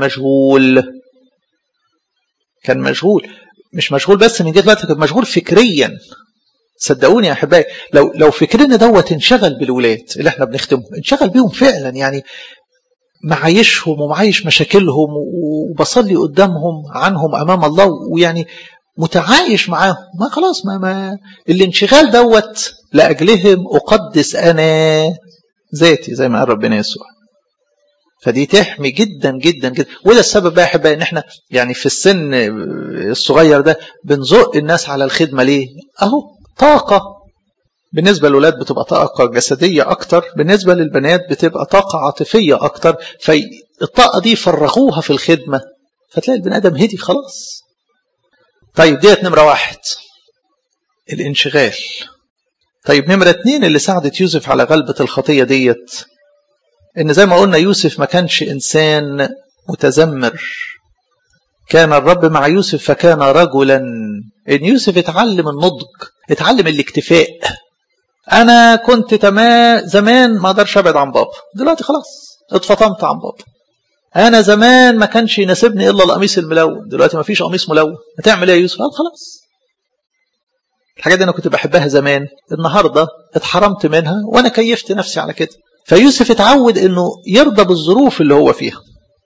مشغول. مش مشغول بس من جهه الوقت، كان مشغول فكريا. صدقوني يا احبائي لو فكرنا دوت انشغل بالولاد اللي احنا بنخدمهم، انشغل بيهم فعلا، يعني معايشهم ومعايش مشاكلهم وبصلي قدامهم عنهم امام الله، ويعني متعايش معاهم، ما خلاص ما الانشغال دوت لاجلهم اقدس انا ذاتي زي ما قال ربنا يسوع. فدي تحمي جدا جدا جدا. وده السبب بقى يا احبائي ان احنا يعني في السن الصغير ده بنزق الناس على الخدمه. ليه؟ اهو طاقه. بالنسبه للولاد بتبقى طاقه جسديه اكتر، بالنسبه للبنات بتبقى طاقه عاطفيه اكتر، فالطاقه دي فرغوها في الخدمه فتلاقي البني ادم هدي خلاص. طيب ديت نمره واحد الانشغال. طيب نمره اتنين اللي ساعدت يوسف على غلبه الخطيه ديت، ان زي ما قلنا يوسف ما كانش انسان متذمر، كان الرب مع يوسف فكان رجلا. ان يوسف اتعلم النضج، اتعلم الاكتفاء. انا كنت زمان ما اقدرش ابعد عن بابا، دلوقتي خلاص اتفطمت عن بابا. انا زمان ما كانش يناسبني الا القميص الملون، دلوقتي ما فيش قميص ملون. هتعمل ايه يا يوسف؟ خلاص الحاجات دي انا كنت بحبها زمان، النهارده اتحرمت منها وانا كيفت نفسي على كده. فيوسف اتعود انه يرضى بالظروف اللي هو فيها.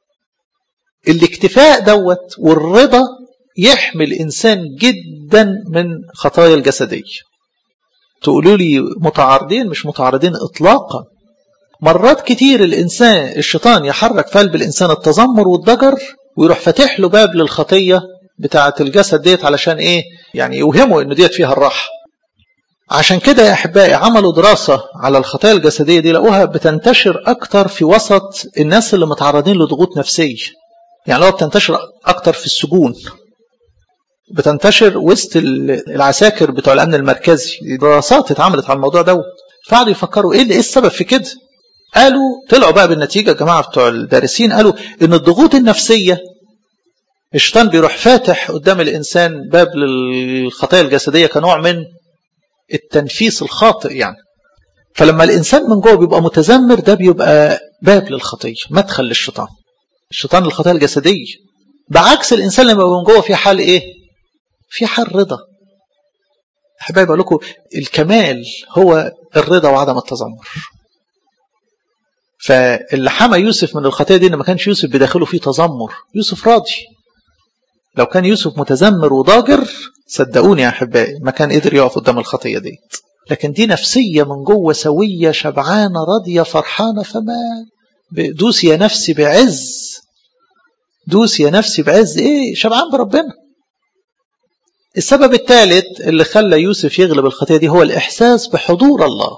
الاكتفاء دوت والرضا يحمي الانسان جدا من خطايا الجسديه. تقولوا لي متعارضين؟ مش متعارضين اطلاقا. مرات كتير الشيطان يحرك في قلب الانسان التذمر والضجر ويروح فاتح له باب للخطيه بتاعه الجسد ديت علشان ايه؟ يعني يوهمه انه ديت فيها الراحه. عشان كده يا احبائي عملوا دراسه على الخطايا الجسديه دي، لقوها بتنتشر اكتر في وسط الناس اللي متعرضين لضغوط نفسيه. يعني لو بتنتشر اكتر في السجون، بتنتشر وسط العساكر بتوع الأمن المركزي، دراسات اتعملت على الموضوع دوت، فقعدوا يفكروا ايه السبب في كده. طلعوا بقى بالنتيجة جماعة بتوع الدارسين، قالوا ان الضغوط النفسية الشيطان بيروح فاتح قدام الإنسان باب للخطايا الجسدية كنوع من التنفيس الخاطئ يعني. فلما الإنسان من جوه بيبقى متذمر، ده بيبقى باب للخطية، مدخل للشيطان، الشيطان للخطايا الجسدية. بعكس الإنسان لما من جوه في حال ايه؟ في حال رضا. أحبائي بقول لكم الكمال هو الرضا وعدم التذمر. فاللي حمى يوسف من الخطية دي إن ما كانش يوسف بداخله فيه تذمر، يوسف راضي. لو كان يوسف متذمر وضاجر صدقوني يا أحبائي ما كان قدر يقف قدام الخطية دي. لكن دي نفسية من جوه سوية شبعانة راضية فرحانة، فما دوس يا نفسي بعز، دوس يا نفسي بعز، ايه شبعان بربنا. السبب الثالث اللي خلى يوسف يغلب الخطية دي هو الإحساس بحضور الله.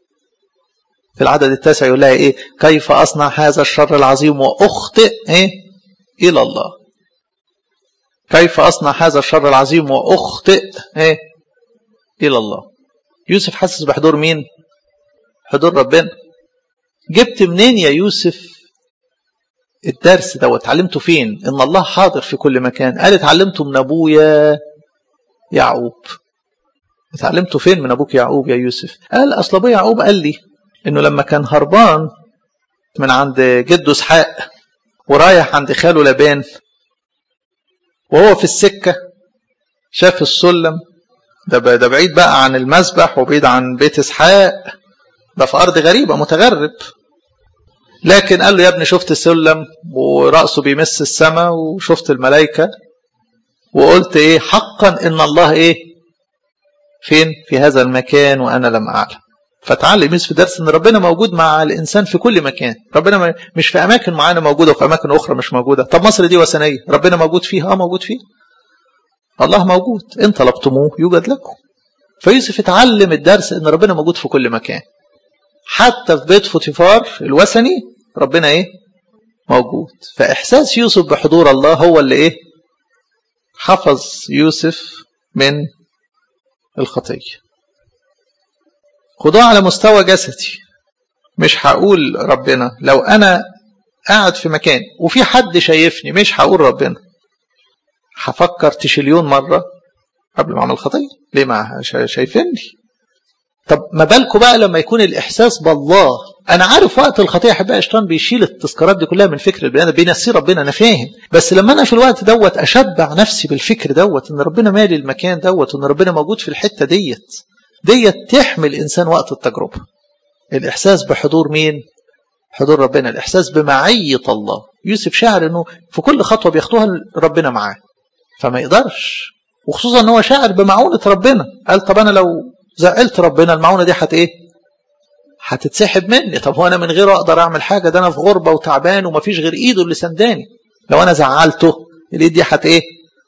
في العدد 9 يقول لها ايه؟ كيف أصنع هذا الشر العظيم وأخطئ ايه إلى الله. كيف أصنع هذا الشر العظيم وأخطئ ايه إلى الله. يوسف حاسس بحضور مين؟ حضور ربنا. جبت منين يا يوسف الدرس ده واتعلمته فين؟ ان الله حاضر في كل مكان. قال اتعلمته من ابويا يعقوب. اتعلمته فين من ابوك يعقوب يا يوسف؟ قال اصل ابويا يعقوب قال لي انه لما كان هربان من عند جده اسحاق ورايح عند خاله لابان، وهو في السكة شاف السلم ده بعيد بقى عن المذبح وبعيد عن بيت اسحاق، ده في ارض غريبة متغرب. لكن قال له يا ابني شفت السلم ورأسه بيمس السماء وشفت الملائكة وقلت ايه؟ حقا ان الله ايه؟ فين؟ في هذا المكان وانا لم اعلم. فتعلم يوسف في درس ان ربنا موجود مع الانسان في كل مكان. ربنا مش في اماكن معينه موجوده وفي اماكن اخرى مش موجوده. طب مصر دي وثنيه، ربنا موجود فيها؟ موجود فيها. الله موجود، ان طلبتموه يوجد لكم. فيوسف اتعلم الدرس ان ربنا موجود في كل مكان، حتى في بيت فوتيفار الوثني ربنا ايه؟ موجود. فاحساس يوسف بحضور الله هو اللي ايه؟ حفظ يوسف من الخطيه. خدوها على مستوى جسدي. مش هقول ربنا لو انا قاعد في مكان وفي حد شايفني، مش هقول ربنا. هفكر تشيليون مرة قبل ما اعمل خطية. ليه؟ ما شايفني. طب ما بالكم بقى لما يكون الاحساس بالله. انا عارف وقت الخطية احبائي الشيطان بيشيل التذكارات دي كلها من فكر البني ادم، بينسي ربنا، انا فاهم. بس لما انا في الوقت دوت اشبع نفسي بالفكر دوت ان ربنا مالي المكان دوت وان ربنا موجود في الحتة ديت تحمل الانسان وقت التجربة. الاحساس بحضور مين؟ حضور ربنا، الاحساس بمعية الله. يوسف شاعر انه في كل خطوة بياخدوها ربنا معاه، فما يقدرش. وخصوصا ان هو شاعر بمعونة ربنا. قال طب انا لو زعلت ربنا المعونة دي ايه؟ هتتسحب مني. طب هو انا من غيره اقدر اعمل حاجة؟ ده انا في غربة وتعبان ومفيش غير ايده اللي سنداني. لو انا زعلته الايد دي ايه؟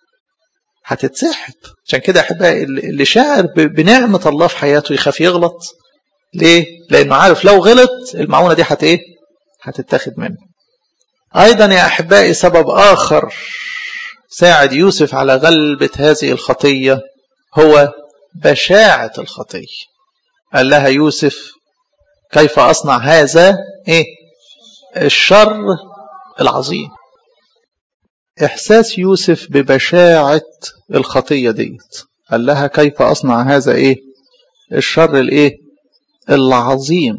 هتتسحب. عشان كده احبائي اللي شاعر بنعمة الله في حياته يخاف يغلط. ليه؟ لانه عارف لو غلط المعونة دي ايه؟ هتتاخد منه. ايضا يا احبائي سبب اخر ساعد يوسف على غلبة هذه الخطية هو بشاعة الخطية. قال لها يوسف كيف أصنع هذا ايه؟ الشر العظيم. إحساس يوسف ببشاعة الخطية ديت. قال لها كيف أصنع هذا ايه؟ الشر الايه؟ العظيم.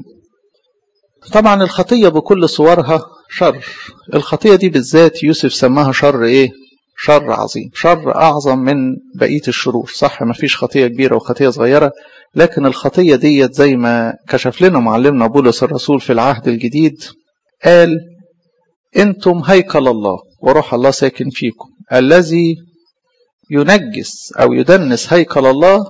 طبعا الخطية بكل صورها شر. الخطية دي بالذات يوسف سماها شر ايه؟ شر عظيم، شر أعظم من بقية الشرور. صح ما فيش خطية كبيرة وخطية صغيرة، لكن الخطية ديت زي ما كشف لنا معلمنا بولس الرسول في العهد الجديد، قال انتم هيكل الله وروح الله ساكن فيكم، الذي ينجس أو يدنس هيكل الله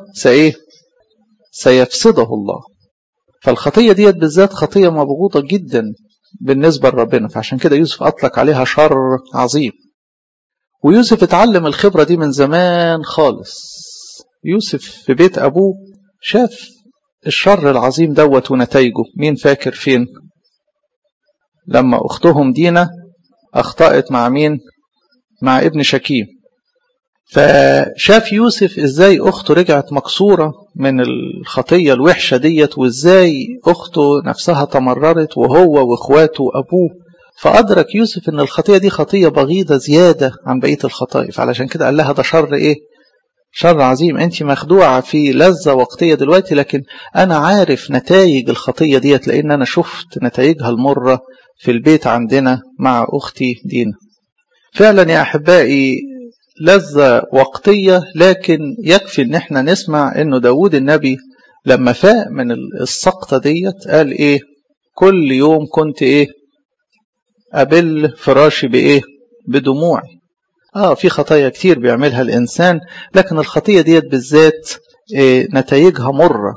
سيفسده الله. فالخطية ديت بالذات خطية مبغوضة جدا بالنسبة لربنا، فعشان كده يوسف أطلق عليها شر عظيم. ويوسف اتعلم الخبرة دي من زمان خالص. يوسف في بيت أبوه شاف الشر العظيم دوت ونتائجه. مين فاكر فين؟ لما أختهم دينا أخطأت مع مين؟ مع ابن شكيم. فشاف يوسف ازاي اخته رجعت مكسورة من الخطية الوحشة ديت، وازاي اخته نفسها تمررت وهو واخواته وابوه. فادرك يوسف ان الخطية دي خطية بغيضة زيادة عن بقية الخطايا، فعلشان كده قال لها ده شر ايه؟ شر عظيم. انت مخدوعة في لذة وقتية دلوقتي، لكن انا عارف نتائج الخطية ديت، لان انا شفت نتائجها المرة في البيت عندنا مع اختي دينا. فعلا يا احبائي لذة وقتية، لكن يكفي ان احنا نسمع انه داود النبي لما فاق من السقطة ديت قال ايه؟ كل يوم كنت ايه؟ أبل فراشي بايه؟ بدموعي. في خطايا كتير بيعملها الانسان، لكن الخطية ديت بالذات نتائجها مرة.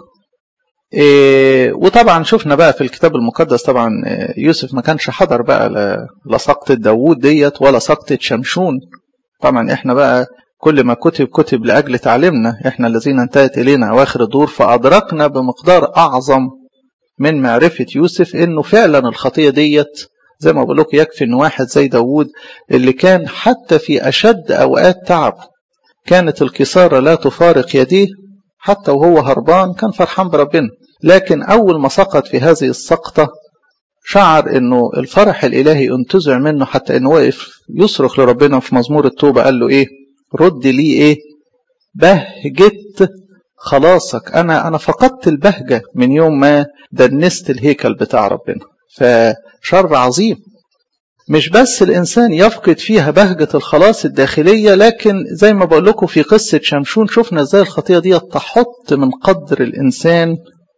وطبعا شفنا بقى في الكتاب المقدس طبعا يوسف ما كانش حضر بقى لا سقطة داود ديت ولا سقطة شمشون. طبعا احنا بقى كل ما كتب لأجل تعليمنا، احنا الذين انتهت إلينا أواخر الدور، فأدركنا بمقدار أعظم من معرفة يوسف إنه فعلا الخطية ديت زي ما بقول لكم يكفي إن واحد زي داود اللي كان حتى في أشد أوقات تعب كانت الكسارة لا تفارق يديه، حتى وهو هربان كان فرحان بربنا، لكن أول ما سقط في هذه السقطة شعر انه الفرح الالهي انتزع منه، حتى انه واقف يصرخ لربنا في مزمور التوبة قال له ايه؟ رد لي ايه؟ بهجة خلاصك. انا فقدت البهجة من يوم ما دنست الهيكل بتاع ربنا. فشر عظيم، مش بس الانسان يفقد فيها بهجة الخلاص الداخلية، لكن زي ما بقول لكم في قصة شمشون شفنا ازاي الخطية دي تحط من قدر الانسان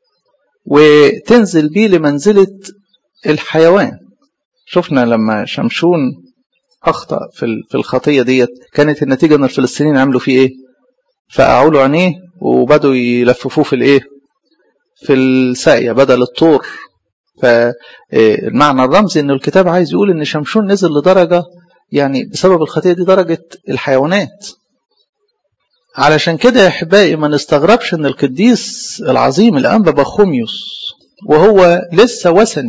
وتنزل بيه لمنزلة الحيوان. شفنا لما شمشون أخطأ في الخطية ديت كانت النتيجة أن الفلسطينيين عملوا فيه إيه؟ فقعوا له عينيه وبدوا يلففوه في الإيه؟ في الساقية بدل الطور. فالمعنى الرمزي أن الكتاب عايز يقول أن شمشون نزل لدرجة يعني بسبب الخطية دي درجة الحيوانات. علشان كده يا أحبائي ما نستغربش أن القديس العظيم الأنبا بخوميوس وهو لسه وثني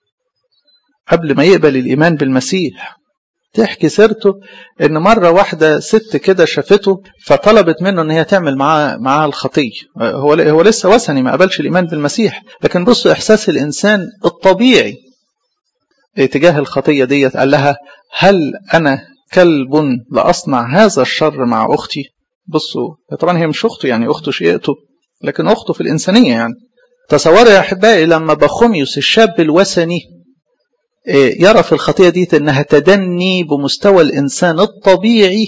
قبل ما يقبل الإيمان بالمسيح، تحكي سيرته إن مرة واحدة ست كده شافته فطلبت منه إن هي تعمل معاه الخطية. هو لسه وثني ما قبلش الإيمان بالمسيح، لكن بصوا إحساس الإنسان الطبيعي تجاه الخطية ديت. قال لها هل أنا كلب لأصنع هذا الشر مع أختي؟ بصوا طبعا هي مش أخته، يعني أخته شقيقته، لكن أخته في الإنسانية. يعني تصوروا يا أحبائي لما بخوميوس الشاب الوثني يرى في الخطية دي أنها تدني بمستوى الإنسان الطبيعي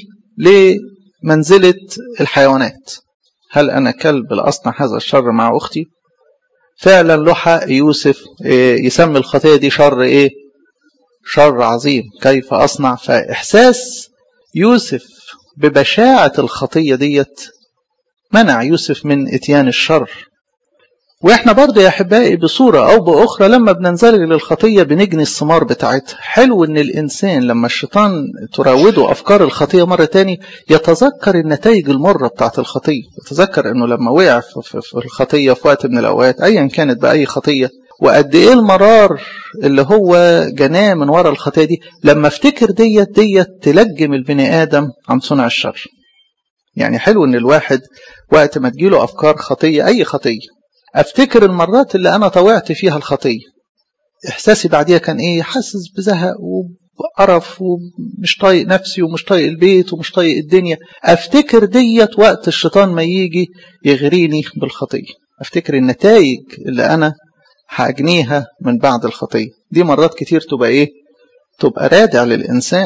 لمنزلة الحيوانات. هل أنا كلب لأصنع هذا الشر مع أختي؟ فعلا له حق يوسف يسمي الخطية دي شر إيه؟ شر عظيم. كيف أصنع؟ فإحساس يوسف ببشاعة الخطية ديت منع يوسف من إتيان الشر. واحنا برضه يا احبائي بصورة او باخرى لما بننزلج للخطية بنجني الثمار بتاعتها. حلو ان الانسان لما الشيطان تراوده افكار الخطية مرة تاني يتذكر النتائج المرة بتاعت الخطية، يتذكر انه لما وقع في الخطية في وقت من الاوقات ايا كانت بأي خطية، وقد ايه المرار اللي هو جناه من وراء الخطية دي. لما افتكر ديت تلجم البني ادم عن صنع الشر. يعني حلو ان الواحد وقت ما تجيله افكار خطية اي خطية افتكر المرات اللي انا طوعت فيها الخطية، احساسي بعديها كان ايه؟ حاسس بزهق وقرف ومش طايق نفسي ومش طايق البيت ومش طايق الدنيا. افتكر ديت وقت الشيطان ما يجي يغريني بالخطية، افتكر النتائج اللي انا هاجنيها من بعد الخطية دي. مرات كتير تبقى ايه؟ تبقى رادع للانسان.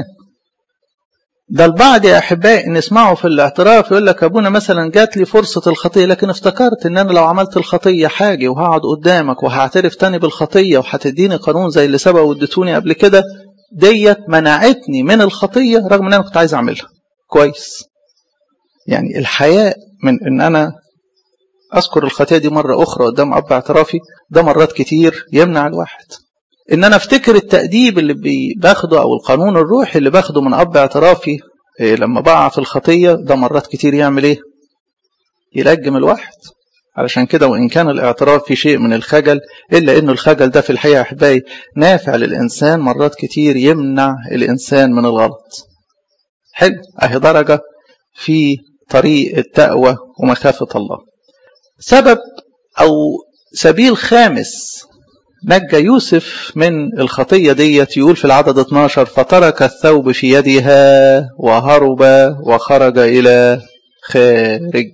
ده البعض يا أحبائي نسمعه في الاعتراف يقول لك أبونا مثلا جات لي فرصة الخطية، لكن افتكرت أن أنا لو عملت الخطية حاجة وهقعد قدامك وهعترف تاني بالخطية وهتديني قانون زي اللي سبق واديتوني قبل كده، ديت منعتني من الخطية رغم أن أنا كنت عايز أعملها. كويس. يعني الحياء من أن أنا أذكر الخطية دي مرة أخرى قدام أب اعترافي ده مرات كتير يمنع الواحد. ان انا افتكر التأديب اللي باخده او القانون الروحي اللي باخده من اب اعترافي لما بقع في الخطية ده مرات كتير يعمل ايه؟ يلجم الواحد. علشان كده وان كان الاعتراف في شيء من الخجل، الا انه الخجل ده في الحقيقة احبائي نافع للانسان، مرات كتير يمنع الانسان من الغلط. حلو، اهي درجة في طريق التقوى ومخافة الله. سبب أو سبيل خامس نجى يوسف من الخطية ديت يقول في العدد 12: فترك الثوب في يدها وهرب وخرج إلى خارج.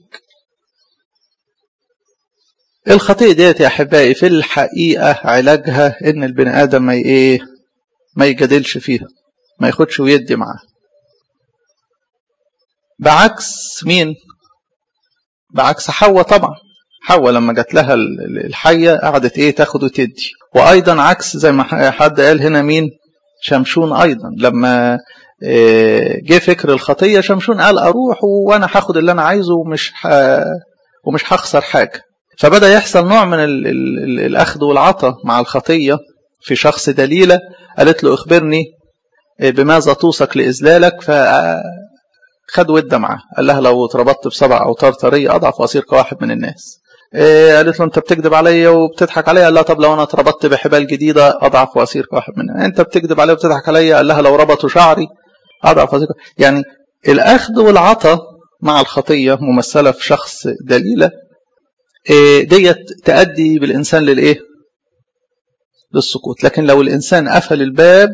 الخطية ديت يا أحبائي في الحقيقة علاجها إن البني آدم ما يجادلش فيها، ما ياخدش ويدي معاه. بعكس مين؟ بعكس حواء. طبعا حواء لما جات لها الحية قعدت تاخد وتدي. وأيضا عكس زي ما حد قال هنا مين؟ شمشون. أيضا لما جه فكر الخطية شمشون قال أروح وأنا هاخد اللي أنا عايزه ومش هخسر حاجة. فبدأ يحصل نوع من الأخذ والعطاء مع الخطية في شخص دليلة. قالت له اخبرني بماذا توثق لإذلالك، فخد ود معاه. قال لها لو اتربطت ب7 أوتار طرية أضعف وأصير كواحد من الناس. قالت له انت بتكذب عليا وبتضحك عليا. قال لها طب لو انا اتربطت بحبال جديدة أضعف وأصير كواحد من الناس. انت بتكذب عليا وبتضحك عليا. قال لها لو ربطوا شعري أضعف وأصير. يعني الأخذ والعطاء مع الخطية ممثلة في شخص دليلة ديت تؤدي بالإنسان للسقوط. لكن لو الإنسان قفل الباب،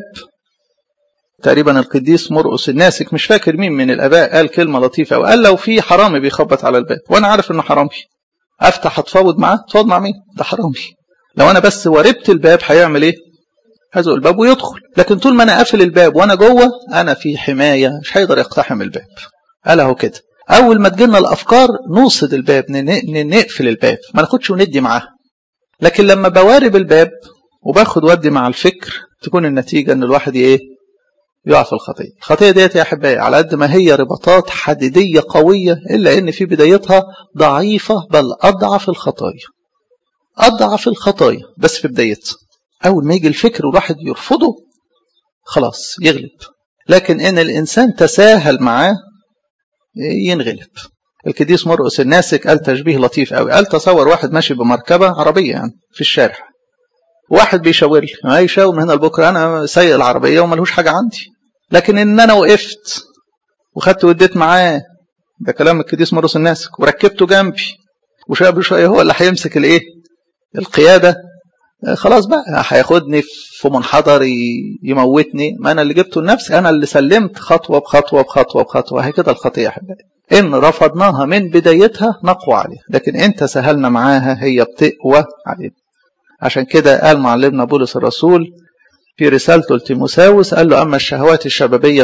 تقريبا القديس مرقس الناسك مش فاكر مين من الآباء قال كلمة لطيفة وقال لو في حرامي بيخبط على الباب وأنا عارف إنه حرامي، أفتح أتفاوض معاه؟ أتفاوض مع مين؟ ده حرامي. لو أنا بس وربت الباب هيعمل هزق الباب ويدخل. لكن طول ما أنا قافل الباب وأنا جوه أنا في حماية، مش هيقدر يقتحم الباب. قال اهو كده. أول ما تجينا الأفكار نوصد الباب، نقفل الباب، ما ناخدش وندي معاه. لكن لما بوارب الباب وباخد ودي مع الفكر تكون النتيجة ان الواحد يقع في الخطية. الخطية ديت يا أحبائي على قد ما هي رباطات حديدية قوية إلا ان في بدايتها ضعيفة، بل أضعف الخطايا. أضعف الخطايا بس في بدايتها. أول ما يجي الفكر والواحد يرفضه خلاص يغلب. لكن إن الإنسان تساهل معاه ينغلب. القديس مرقس الناسك قال تشبيه لطيف قوي. قال تصور واحد ماشي بمركبة عربية يعني في الشارع، واحد بيشاور لي يشاور من هنا لبكره، انا سايق العربيه وملهوش حاجه عندي. لكن ان انا وقفت وخدت وديت معاه، ده كلام القديس مرقس الناسك، وركبته جنبي وشويه بشويه هو اللي هيمسك القياده، خلاص بقى هياخدني في منحدر يموتني. ما انا اللي جبته لنفسي، انا اللي سلمت خطوه بخطوه بخطوه بخطوه. هي كده الخطيه يا حبايبي، ان رفضناها من بدايتها نقوى عليها، لكن انت سهلنا معاها هي بتقوى علينا. عشان كده قال معلمنا بولس الرسول في رسالته لتيموثاوس، قال له أما الشهوات الشبابية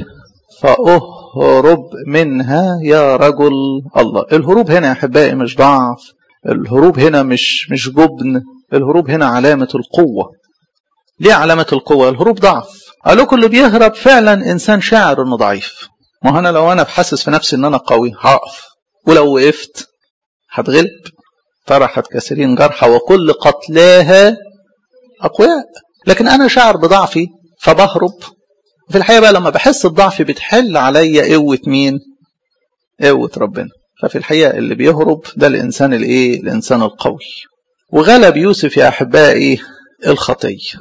فأهرب منها يا رجل الله. الهروب هنا يا أحبائي مش ضعف، الهروب هنا مش جبن، الهروب هنا علامة القوة. ليه علامة القوة؟ الهروب ضعف. قال لكم اللي بيهرب فعلا إنسان شاعر إنه ضعيف. ما أنا لو أنا بحسس في نفسي إن أنا قوي هقف، ولو وقفت هتغلب. طرحت كثيرين جرحى وكل قتلاها أقوياء. لكن أنا شعر بضعفي فبهرب. في الحقيقة بقى لما بحس الضعف بتحل عليا قوة مين؟ قوة ربنا. ففي الحقيقة اللي بيهرب ده الإنسان الإنسان القوي. وغلب يوسف يا أحبائي الخطية.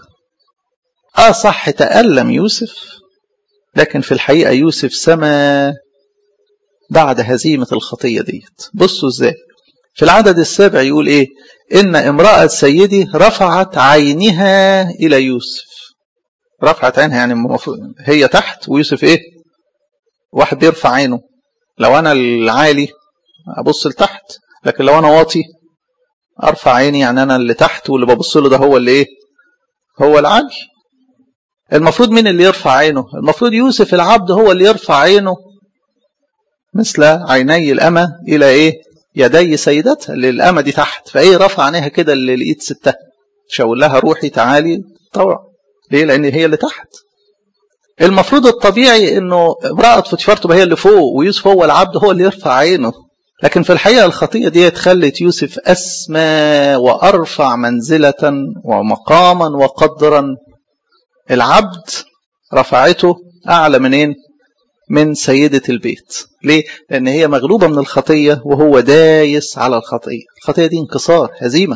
صح تألم يوسف، لكن في الحقيقة يوسف سما بعد هزيمة الخطية ديت. بصوا ازاي في العدد 7 يقول إن امرأة سيدي رفعت عينها إلى يوسف. رفعت عينها يعني هي تحت ويوسف واحد بيرفع عينه. لو أنا العالي أبص لتحت، لكن لو أنا واطي أرفع عيني، يعني أنا اللي تحت واللي ببص له ده هو هو العالي. المفروض مين اللي يرفع عينه؟ المفروض يوسف العبد هو اللي يرفع عينه مثل عيني الأمة إلى يدي سيدتها. اللي الأمة دي تحت، رفع عينيها كده اللي لقيت ستها، شاور لها روحي تعالي طوع. ليه؟ لأن هي اللي تحت. المفروض الطبيعي إنه امرأة فوتيفار تبقى هي اللي فوق ويوسف هو العبد هو اللي يرفع عينه. لكن في الحقيقة الخطية دي خلت يوسف أسمى وأرفع منزلة ومقاما وقدرا. العبد رفعته أعلى منين؟ من سيدة البيت. ليه؟ لأن هي مغلوبة من الخطية وهو دايس على الخطية. الخطية دي انكسار، هزيمة.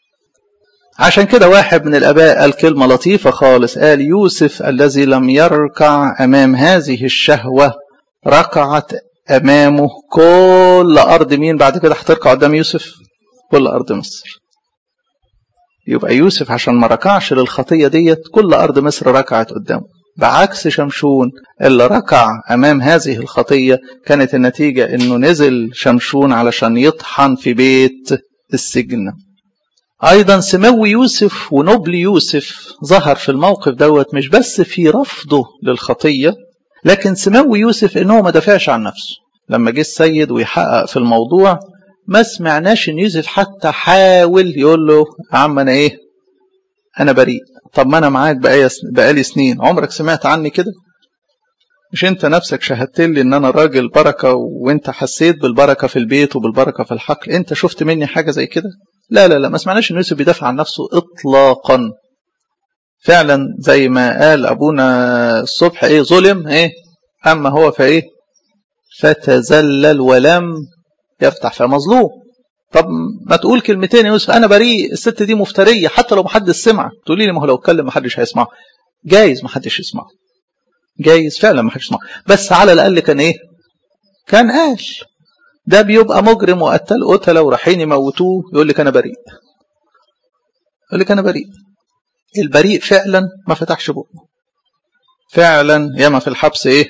عشان كده واحد من الآباء قال كلمة لطيفة خالص، قال يوسف الذي لم يركع أمام هذه الشهوة ركعت أمامه كل أرض مين بعد كده هتركع قدام يوسف؟ كل أرض مصر. يبقى يوسف عشان ما ركعش للخطية ديت كل أرض مصر ركعت قدامه، بعكس شمشون اللي ركع أمام هذه الخطية كانت النتيجة إنه نزل شمشون علشان يطحن في بيت السجن. أيضا سمو يوسف ونبل يوسف ظهر في الموقف دوت مش بس في رفضه للخطية، لكن سمو يوسف إنه ما دافعش عن نفسه. لما جه السيد ويحقق في الموضوع ما سمعناش إن يوسف حتى حاول يقول له يا عم أنا إيه؟ أنا بريء. طب ما أنا معاك بقالي سنين، عمرك سمعت عني كده؟ مش أنت نفسك شهدت لي إن أنا راجل بركة وأنت حسيت بالبركة في البيت وبالبركة في الحقل، أنت شفت مني حاجة زي كده؟ لا لا لا، ما سمعناش إن يوسف بيدافع عن نفسه إطلاقا. فعلا زي ما قال أبونا الصبح إيه؟ ظلم إيه؟ أما هو فإيه؟ فتزلل ولم يفتح فمظلوم. طب ما تقول كلمتين يا يوسف أنا بريء، الست دي مفترية، حتى لو محدش سمع. تقولي لي ما هو لو اتكلم محدش هيسمعه. جايز محدش يسمعه، جايز فعلا محدش يسمعه، بس على الأقل كان إيه؟ كان قال. ده بيبقى مجرم وقتل قتله ورايحين يموتوه يقول لك أنا بريء، يقول لك أنا بريء. البريء فعلا ما فتحش بقه. فعلا ياما في الحبس إيه؟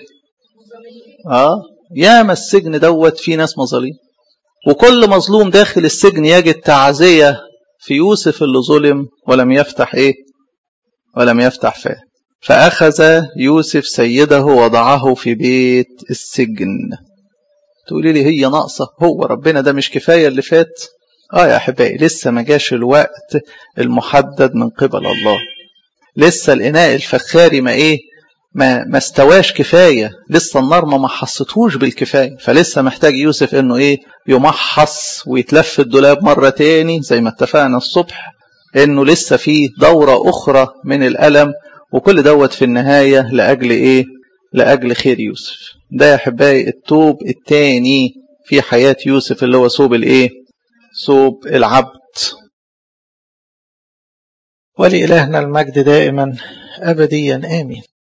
ياما السجن دوت في ناس مظالم، وكل مظلوم داخل السجن يجد تعزية في يوسف اللي ظلم ولم يفتح إيه؟ ولم يفتح فاه. فأخذ يوسف سيده وضعه في بيت السجن. تقولي لي هي ناقصة؟ هو ربنا ده مش كفاية اللي فات؟ يا أحبائي لسه ما جاش الوقت المحدد من قبل الله. لسه الإناء الفخاري ما استواش كفاية، لسه النار ما محصتهوش بالكفاية، فلسه محتاج يوسف إنه إيه؟ يمحص ويتلف الدولاب مرة تاني زي ما اتفقنا الصبح، إنه لسه فيه دورة أخرى من الألم، وكل دوت في النهاية لأجل إيه؟ لأجل خير يوسف. ده يا أحبائي التوب التاني في حياة يوسف اللي هو ثوب الإيه؟ ثوب العبد. ولإلهنا المجد دائما أبديا آمين.